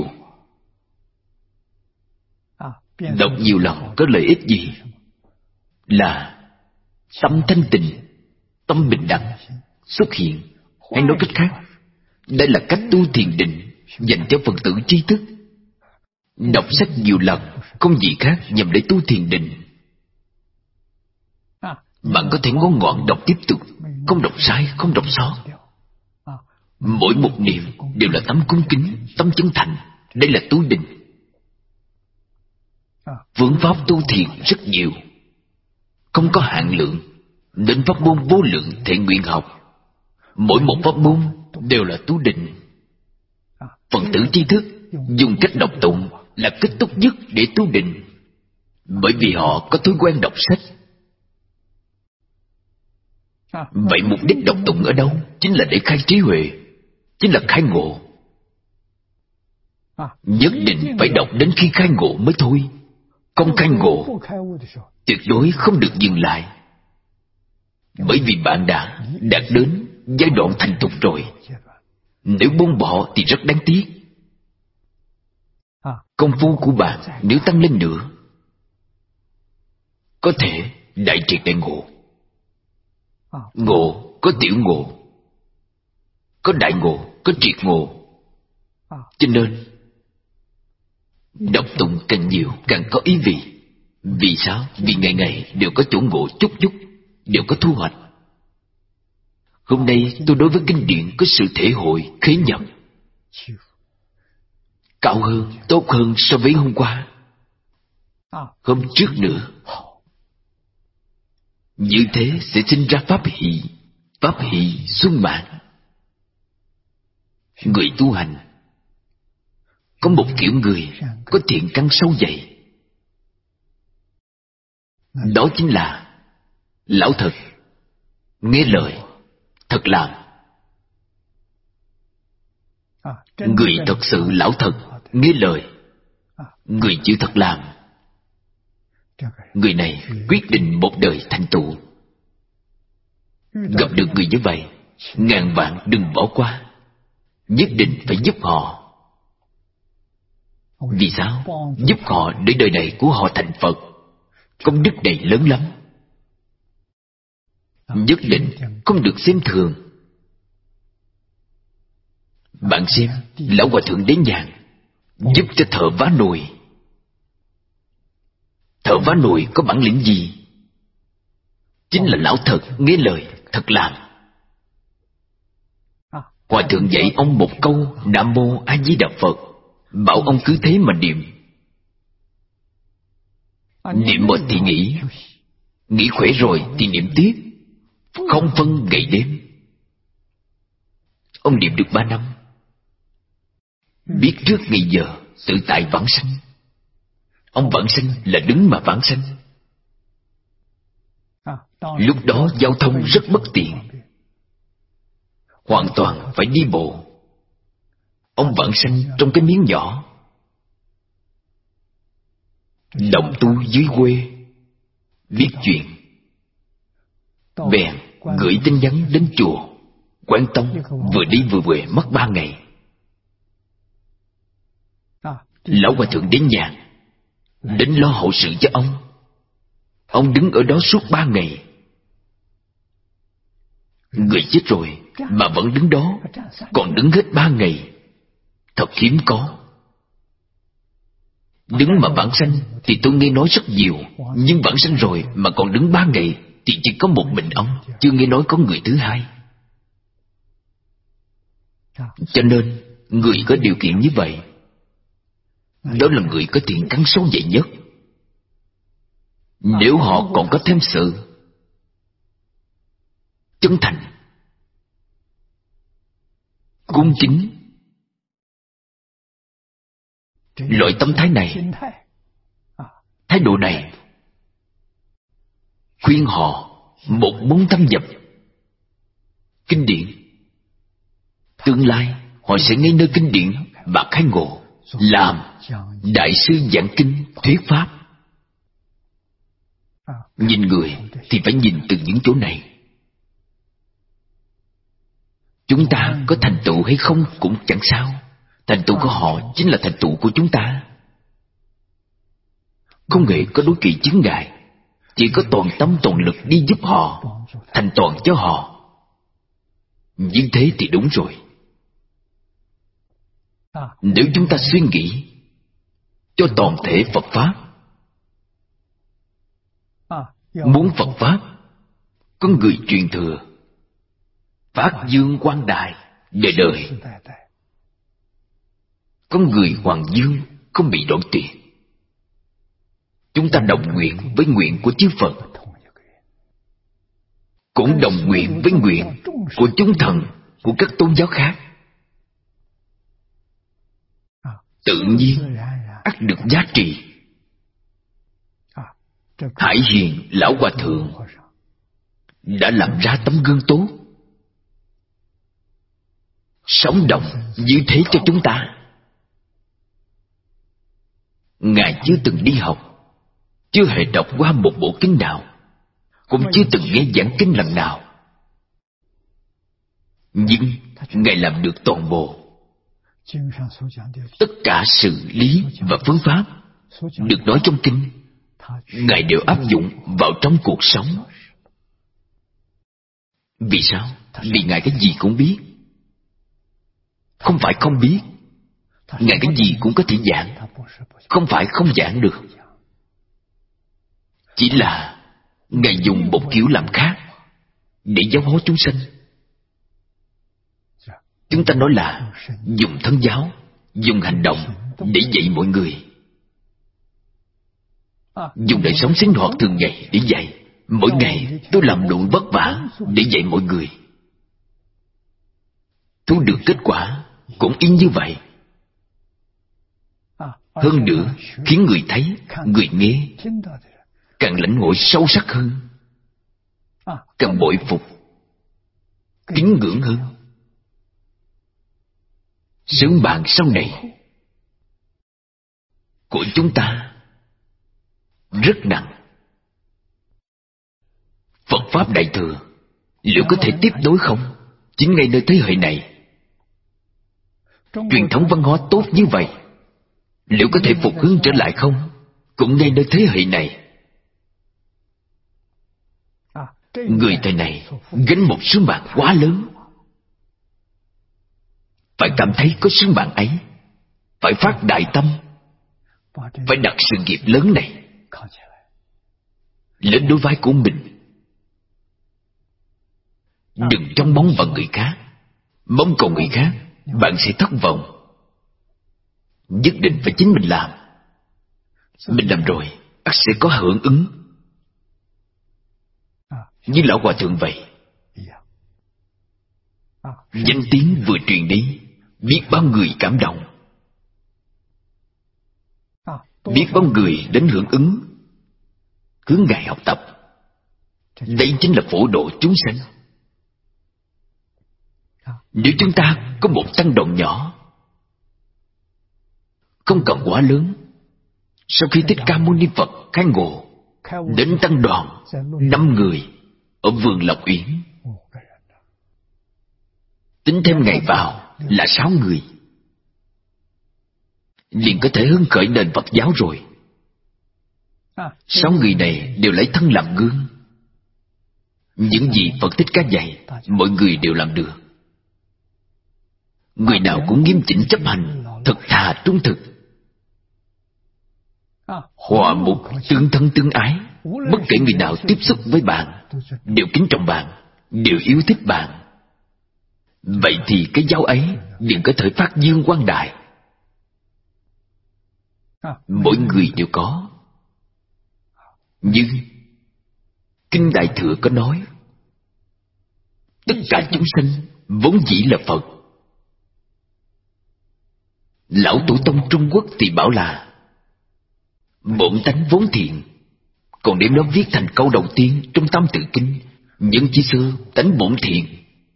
Đọc nhiều lần có lợi ích gì? Là tâm thanh tịnh, tâm bình đẳng xuất hiện. Hay nói cách khác, đây là cách tu thiền định dành cho phần tử trí thức. Đọc sách nhiều lần không gì khác nhằm để tu thiền định. Bạn có thể ngoan ngoãn đọc tiếp tục, không đọc sai, không đọc sót. Mỗi một niệm đều là tâm cung kính, tâm chân thành. Đây là tu định. Phương pháp tu thiền rất nhiều, không có hạn lượng, nên pháp môn vô lượng thể nguyện học. Mỗi một pháp môn đều là tu định. Phần tử tri thức dùng cách đọc tụng là cách tốt nhất để tu định, bởi vì họ có thói quen đọc sách. Vậy mục đích đọc tụng ở đâu? Chính là để khai trí huệ, chính là khai ngộ. Nhất định phải đọc đến khi khai ngộ mới thôi. Không khai ngộ, tuyệt đối không được dừng lại. Bởi vì bạn đã đạt đến giai đoạn thành thục rồi. Nếu buông bỏ thì rất đáng tiếc. Công phu của bạn nếu tăng lên nữa, có thể đại triệt đại ngộ. Ngộ có tiểu ngộ, có đại ngộ, có triệt ngộ. Cho nên đọc tụng càng nhiều càng có ý vị. Vì sao? Vì ngày ngày đều có chỗ ngộ chút chút, đều có thu hoạch. Hôm nay tôi đối với kinh điển có sự thể hội, khế nhập cao hơn, tốt hơn so với hôm qua, hôm trước nữa. Như thế sẽ sinh ra pháp hỷ, pháp hỷ xuân mãn. Người tu hành có một kiểu người có thiện căn sâu dày, đó chính là lão thật, nghe lời, thật làm. Người thật sự lão thật, nghe lời, người chịu thật làm, người này quyết định một đời thành tựu. Gặp được người như vậy, ngàn vạn đừng bỏ qua, nhất định phải giúp họ. Vì sao? Giúp họ để đời này của họ thành Phật. Công đức này lớn lắm, nhất định không được xem thường. Bạn xem, lão hòa thượng Đế Nhàn giúp cho thợ vá nồi. Thợ vá nồi có bản lĩnh gì? Chính là lão thật, nghe lời, thật làm. Hòa thượng dạy ông một câu Nam Mô A Di Đà Phật, bảo ông cứ thế mà niệm. Niệm mệt thì nghỉ, nghỉ khỏe rồi thì niệm tiếp, không phân ngày đêm. Ông niệm được ba năm, biết trước ngày giờ tự tại vãng sanh. Ông vãng sanh là đứng mà vãng sanh. Lúc đó giao thông rất bất tiện, hoàn toàn phải đi bộ. Ông vãng sanh trong cái miếng nhỏ, đồng tu dưới quê, biết chuyện, bèn gửi tin nhắn đến chùa Quán Tông, vừa đi vừa về mất ba ngày. Lão hòa thượng Đến Nhàn đến lo hậu sự cho ông. Ông đứng ở đó suốt ba ngày. Người chết rồi mà vẫn đứng đó, còn đứng hết ba ngày, thật hiếm có. Đứng mà vãng sanh thì tôi nghe nói rất nhiều, nhưng vãng sanh rồi mà còn đứng ba ngày thì chỉ có một mình ông, chưa nghe nói có người thứ hai. Cho nên người có điều kiện như vậy, đó là người có thiện căn sâu dày nhất. Nếu họ còn có thêm sự chân thành, cung kính, loại tâm thái này, thái độ này, khuyên họ một môn thâm nhập kinh điển, tương lai họ sẽ ngay nơi kinh điển mà khai ngộ, làm đại sư giảng kinh thuyết pháp. Nhìn người thì phải nhìn từ những chỗ này. Chúng ta có thành tựu hay không cũng chẳng sao, thành tựu của họ chính là thành tựu của chúng ta. Không hề có đố kỵ chướng ngại, chỉ có toàn tâm toàn lực đi giúp họ, thành toàn cho họ. Như thế thì đúng rồi. Nếu chúng ta suy nghĩ cho toàn thể Phật Pháp, muốn Phật Pháp có người truyền thừa, phát dương quang đại đời đời, có người hoàng dương không bị đoạn tuyệt, chúng ta đồng nguyện với nguyện của chư Phật, cũng đồng nguyện với nguyện của chúng thần của các tôn giáo khác, tự nhiên ắt được giá trị. Hải Hiền Lão Hòa Thượng đã làm ra tấm gương tốt, sống động như thế cho chúng ta. Ngài chưa từng đi học, chưa hề đọc qua một bộ kinh nào, cũng chưa từng nghe giảng kinh lần nào. Nhưng Ngài làm được toàn bộ. Tất cả sự lý và phương pháp được nói trong kinh, Ngài đều áp dụng vào trong cuộc sống. Vì sao? Vì Ngài cái gì cũng biết. Không phải không biết. Ngài cái gì cũng có thể giảng. Không phải không giảng được. Chỉ là Ngài dùng một kiểu làm khác để giáo hóa chúng sanh. Chúng ta nói là dùng thân giáo, dùng hành động để dạy mọi người, dùng đời sống sinh hoạt thường ngày để dạy. Mỗi ngày tôi làm lụng vất vả để dạy mọi người, thu được kết quả cũng y như vậy. Hơn nữa, khiến người thấy, người nghe càng lãnh hội sâu sắc hơn, càng bội phục, kính ngưỡng hơn. Sướng bạn sau này của chúng ta rất nặng. Phật Pháp Đại Thừa liệu có thể tiếp nối không? Chính ngay nơi thế hệ này, truyền thống văn hóa tốt như vậy liệu có thể phục hưng trở lại không? Cũng ngay nơi thế hệ này, người thời này gánh một sứ mạng quá lớn. Phải cảm thấy có sứ mạng ấy, phải phát đại tâm, phải đặt sự nghiệp lớn này lên đôi vai của mình. Đừng trông mong vào người khác. Mong cầu người khác, bạn sẽ thất vọng. Nhất định phải chính mình làm. Mình làm rồi, ắt sẽ có hưởng ứng. Như Lão Hòa Thượng vậy, danh tiếng vừa truyền đi, biết bao người cảm động, biết bao người đến hưởng ứng, hướng Ngài học tập. Đây chính là phổ độ chúng sanh. Nếu chúng ta có một tăng đoàn nhỏ, không cần quá lớn, sau khi Thích Ca Mâu Ni Phật khai ngộ, đến tăng đoàn năm người ở vườn Lộc Uyển, tính thêm ngày vào là sáu người, liền có thể hưng khởi nền Phật giáo rồi. Sáu người này đều lấy thân làm gương. Những gì Phật Thích Ca dạy, mọi người đều làm được. Người nào cũng nghiêm chỉnh chấp hành, thật thà trung thực, hòa mục tương thân tương ái. Bất kể người nào tiếp xúc với bạn đều kính trọng bạn, đều yêu thích bạn. Vậy thì cái giáo ấy liền có thể phát dương quang đại. Mỗi người đều có. Nhưng Kinh Đại Thừa có nói, tất cả chúng sanh vốn dĩ là Phật. Lão Tổ Tông Trung Quốc thì bảo là bổn tánh vốn thiện, còn đem nó viết thành câu đầu tiên trong Tam Tự Kinh: nhân chi sơ tánh bổn thiện.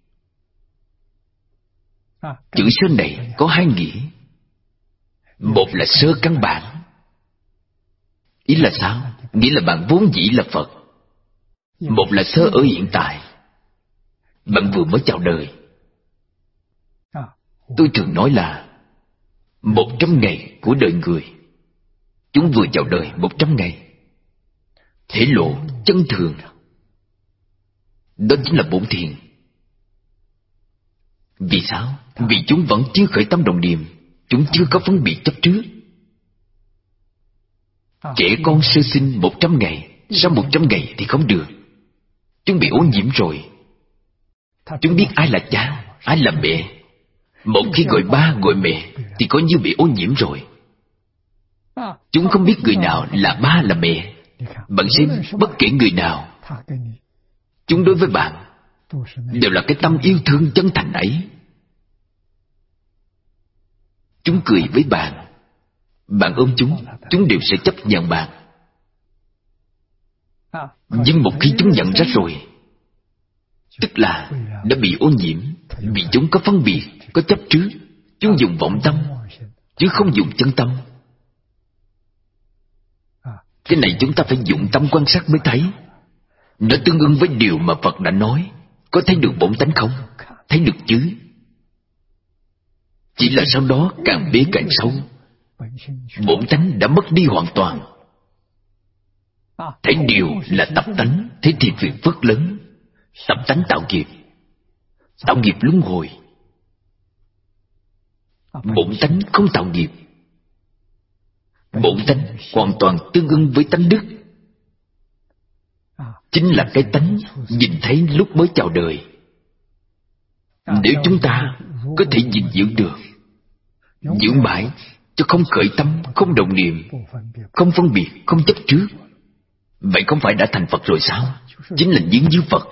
Chữ sơ này có hai nghĩa. Một là sơ căn bản. Ý là sao? Nghĩa là bạn vốn dĩ là Phật. Một là sơ ở hiện tại, bạn vừa mới chào đời. Tôi thường nói là một trăm ngày của đời người, chúng vừa chào đời một trăm ngày, thể lộ chân thường. Đó chính là bổn thiện. Vì sao? Vì chúng vẫn chưa khởi tâm động niệm, chúng chưa có phân biệt chấp trước. Trẻ con sơ sinh một trăm ngày, sau một trăm ngày thì không được. Chúng bị ô nhiễm rồi. Chúng biết ai là cha, ai là mẹ. Một khi gọi ba gọi mẹ thì coi như bị ô nhiễm rồi. Chúng không biết người nào là ba là mẹ. Bạn xem, bất kể người nào, chúng đối với bạn đều là cái tâm yêu thương chân thành ấy. Chúng cười với bạn, bạn ôm chúng, chúng đều sẽ chấp nhận bạn. Nhưng một khi chúng nhận ra rồi, tức là đã bị ô nhiễm, vì chúng có phân biệt, có chấp trước. Chúng dùng vọng tâm, chứ không dùng chân tâm. Cái này chúng ta phải dụng tâm quan sát mới thấy. Nó tương ứng với điều mà Phật đã nói. Có thấy được bổn tánh không? thấy được chứ? Chỉ là sau đó càng bế càng sâu, bổn tánh đã mất đi hoàn toàn. Thấy điều là tập tánh, thấy thì việc phước lớn. Tập tánh tạo nghiệp, tạo nghiệp luân hồi. Bổn tánh không tạo nghiệp. Bổn tánh hoàn toàn tương ưng với tánh đức, chính là cái tánh nhìn thấy lúc mới chào đời. Nếu chúng ta có thể gìn giữ được, giữ mãi cho không khởi tâm, không động niệm, không phân biệt, không chấp trước, vậy không phải đã thành Phật rồi sao? Chính là dính dưới Phật.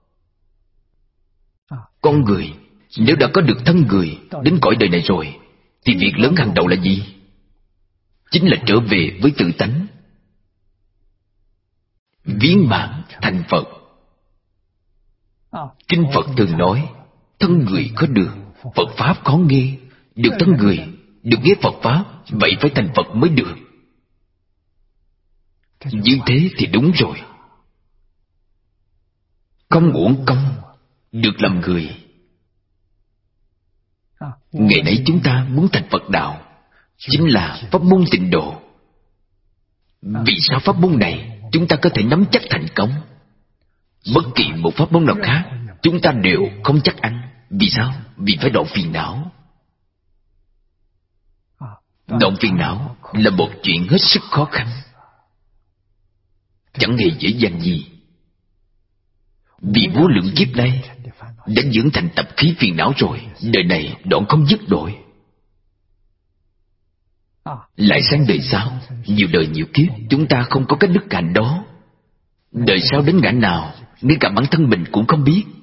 Con người nếu đã có được thân người đến cõi đời này rồi, thì việc lớn hàng đầu là gì? Chính là trở về với tự tánh, viên mãn thành Phật. Kinh Phật thường nói, thân người có được Phật Pháp khó nghe. Được thân người, được nghe Phật Pháp, vậy phải thành Phật mới được. Như thế thì đúng rồi. Không uổng công được làm người. Ngày nay chúng ta muốn thành Phật đạo, chính là pháp môn tịnh độ. Vì sao pháp môn này chúng ta có thể nắm chắc thành công? Bất kỳ một pháp môn nào khác chúng ta đều không chắc ăn. Vì sao? Vì phải đoạn phiền não. Đoạn phiền não là một chuyện hết sức khó khăn, chẳng hề dễ dàng gì. Vì vô lượng kiếp nay đã dưỡng thành tập khí phiền não rồi, đời này đoạn không dứt nổi. Lại sang đời sau, nhiều đời nhiều kiếp chúng ta không có cái đức hạnh đó. Đời sau đến ngã nào, ngay cả bản thân mình cũng không biết.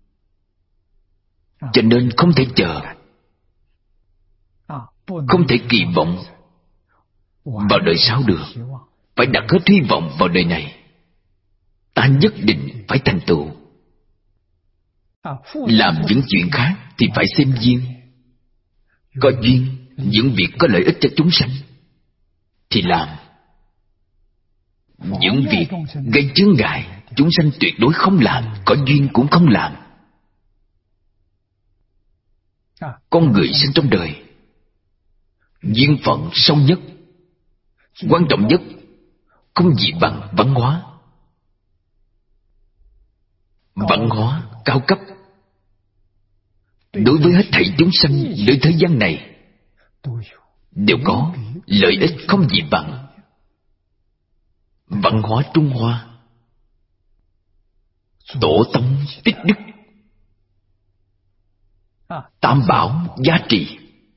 Cho nên không thể chờ, không thể kỳ vọng vào đời sau được. Phải đặt hết hy vọng vào đời này. Ta nhất định phải thành tựu. Làm những chuyện khác thì phải xem duyên. Có duyên, những việc có lợi ích cho chúng sanh thì làm. Những việc gây chướng ngại, chúng sanh tuyệt đối không làm. Có duyên cũng không làm. Con người sinh trong đời, duyên phận sâu nhất, quan trọng nhất không gì bằng văn hóa. Văn hóa cao cấp đối với hết thảy chúng sanh nơi thế gian này đều có lợi ích không gì bằng. Văn hóa Trung Hoa, tổ tông tích đức, tam bảo giá trị,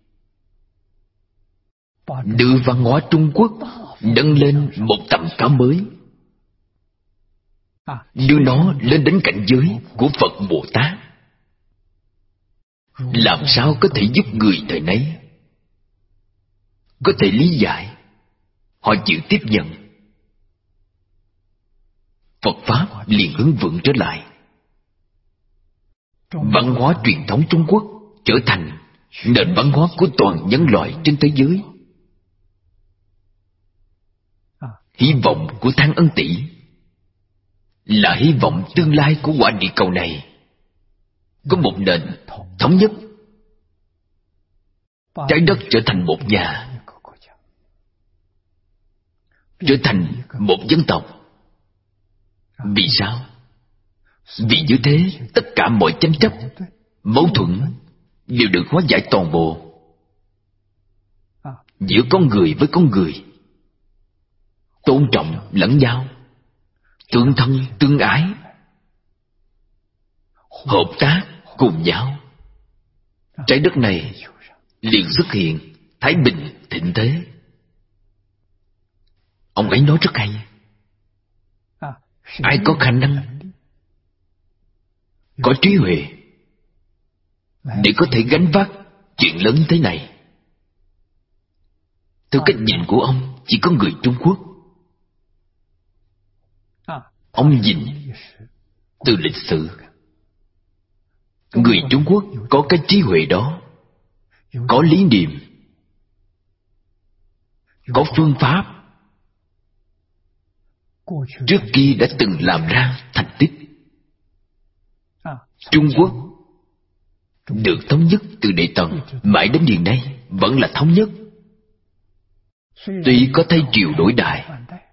đưa văn hóa Trung Quốc nâng lên một tầm cao mới, đưa nó lên đến cảnh giới của Phật Bồ Tát. Làm sao có thể giúp người thời nay có thể lý giải, họ chịu tiếp nhận, Phật Pháp liền hướng vượng trở lại. Văn hóa truyền thống Trung Quốc trở thành nền văn hóa của toàn nhân loại trên thế giới. Hy vọng của Thang Ân Tỷ là hy vọng tương lai của quả địa cầu này có một nền thống nhất, trái đất trở thành một nhà, trở thành một dân tộc. Vì sao? Vì như thế tất cả mọi tranh chấp, mâu thuẫn đều được hóa giải toàn bộ. Giữa con người với con người tôn trọng lẫn nhau, tương thân tương ái, hợp tác cùng nhau, trái đất này liền xuất hiện thái bình thịnh thế. Ông ấy nói rất hay. Ai có khả năng, có trí huệ để có thể gánh vác chuyện lớn thế này? Theo cách nhìn của ông, chỉ có người Trung Quốc. Ông nhìn từ lịch sử, người Trung Quốc có cái trí huệ đó, có lý niệm, có phương pháp, trước kia đã từng làm ra thành tích. Trung Quốc được thống nhất từ Đại Tần mãi đến hiện nay vẫn là thống nhất. Tuy có thay triều đổi đại,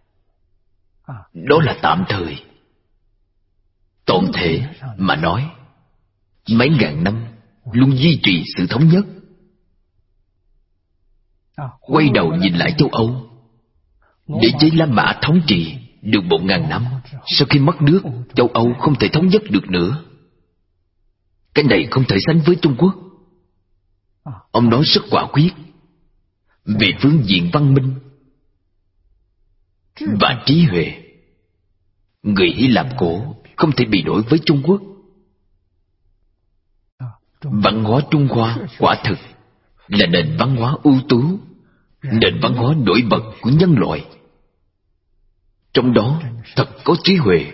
đó là tạm thời. Tổng thể mà nói, mấy ngàn năm luôn duy trì sự thống nhất. Quay đầu nhìn lại châu Âu, để chế La Mã thống trị được một ngàn năm, sau khi mất nước, châu Âu không thể thống nhất được nữa. Cái này không thể sánh với Trung Quốc. Ông nói rất quả quyết. Về phương diện văn minh và trí huệ, người Hy Lạp cổ không thể bị đổi với Trung Quốc. Văn hóa Trung Hoa quả thực là nền văn hóa ưu tú, nền văn hóa nổi bật của nhân loại. Trong đó thật có trí huệ.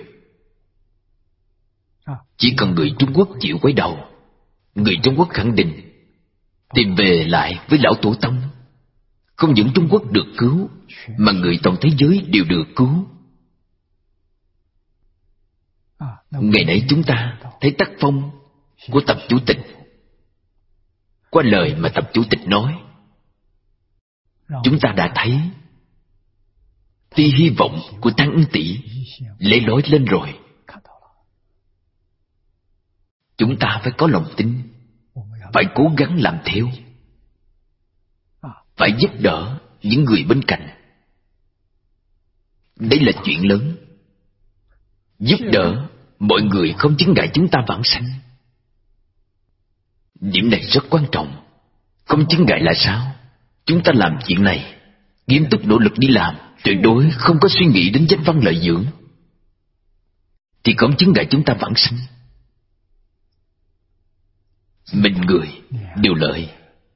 Chỉ cần người Trung Quốc chịu quay đầu, người Trung Quốc khẳng định tìm về lại với lão tổ tông. Không những Trung Quốc được cứu, mà người toàn thế giới đều được cứu. Ngày nãy chúng ta thấy tác phong của Tập Chủ tịch. Qua lời mà Tập Chủ tịch nói, chúng ta đã thấy tia hy vọng của Tăng Ân Tỷ lấy lối lên rồi. Chúng ta phải có lòng tin, phải cố gắng làm theo, phải giúp đỡ những người bên cạnh. Đây là chuyện lớn. Giúp đỡ mọi người không chướng ngại chúng ta vãng sanh. Điểm này rất quan trọng. Không chướng ngại là sao? Chúng ta làm chuyện này nghiêm túc nỗ lực đi làm, tuyệt đối không có suy nghĩ đến danh văn lợi dưỡng, thì không chướng ngại chúng ta vãng sanh. Mình người đều lợi.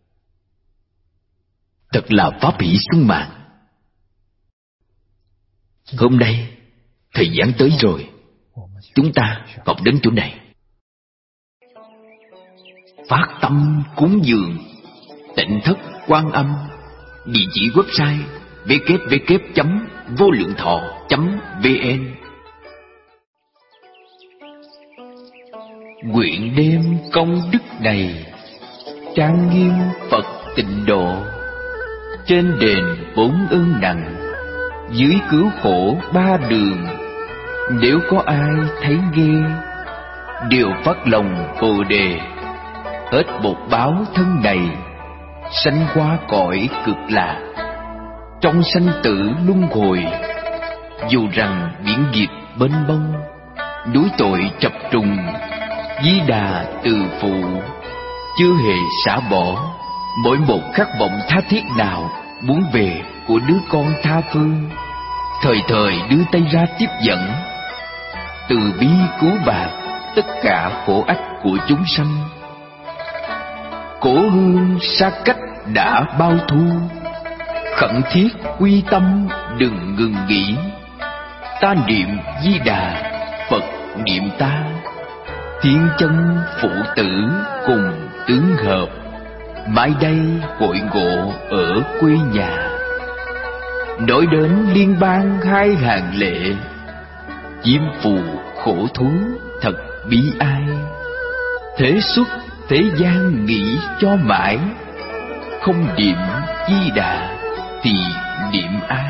Thật là pháp hỷ xuân mạng. Hôm nay thời gian tới rồi, chúng ta học đến chỗ này. Phát tâm cúng dường Tịnh Thất Quan Âm. Địa chỉ website w w w chấm vô lượng thọ chấm v n. Nguyện đêm công đức này, trang nghiêm Phật tịnh độ. Trên đền bốn ơn nặng, dưới cứu khổ ba đường. Nếu có ai thấy nghe, đều phát lòng Bồ Đề. Hết bột báo thân này, sanh qua cõi cực lạc. Trong sanh tử luân hồi, dù rằng biển nghiệp mênh mông, núi tội chập trùng, Di Đà từ phụ, chưa hề xả bỏ mỗi một khát vọng tha thiết nào muốn về của đứa con tha phương. Thời thời đưa tay ra tiếp dẫn, từ bi cứu bạc tất cả khổ ách của chúng sanh. Cổ hương xa cách đã bao thu, khẩn thiết quy tâm đừng ngừng nghỉ. Ta niệm Di Đà, Phật niệm ta, thiên chân phụ tử cùng tướng hợp. Mãi đây hội ngộ ở quê nhà, nói đến liên bang hai hàng lệ. Chiêm phù khổ thú thật bi ai, thế xuất thế gian nghĩ cho mãi. Không niệm Di Đà thì niệm ai?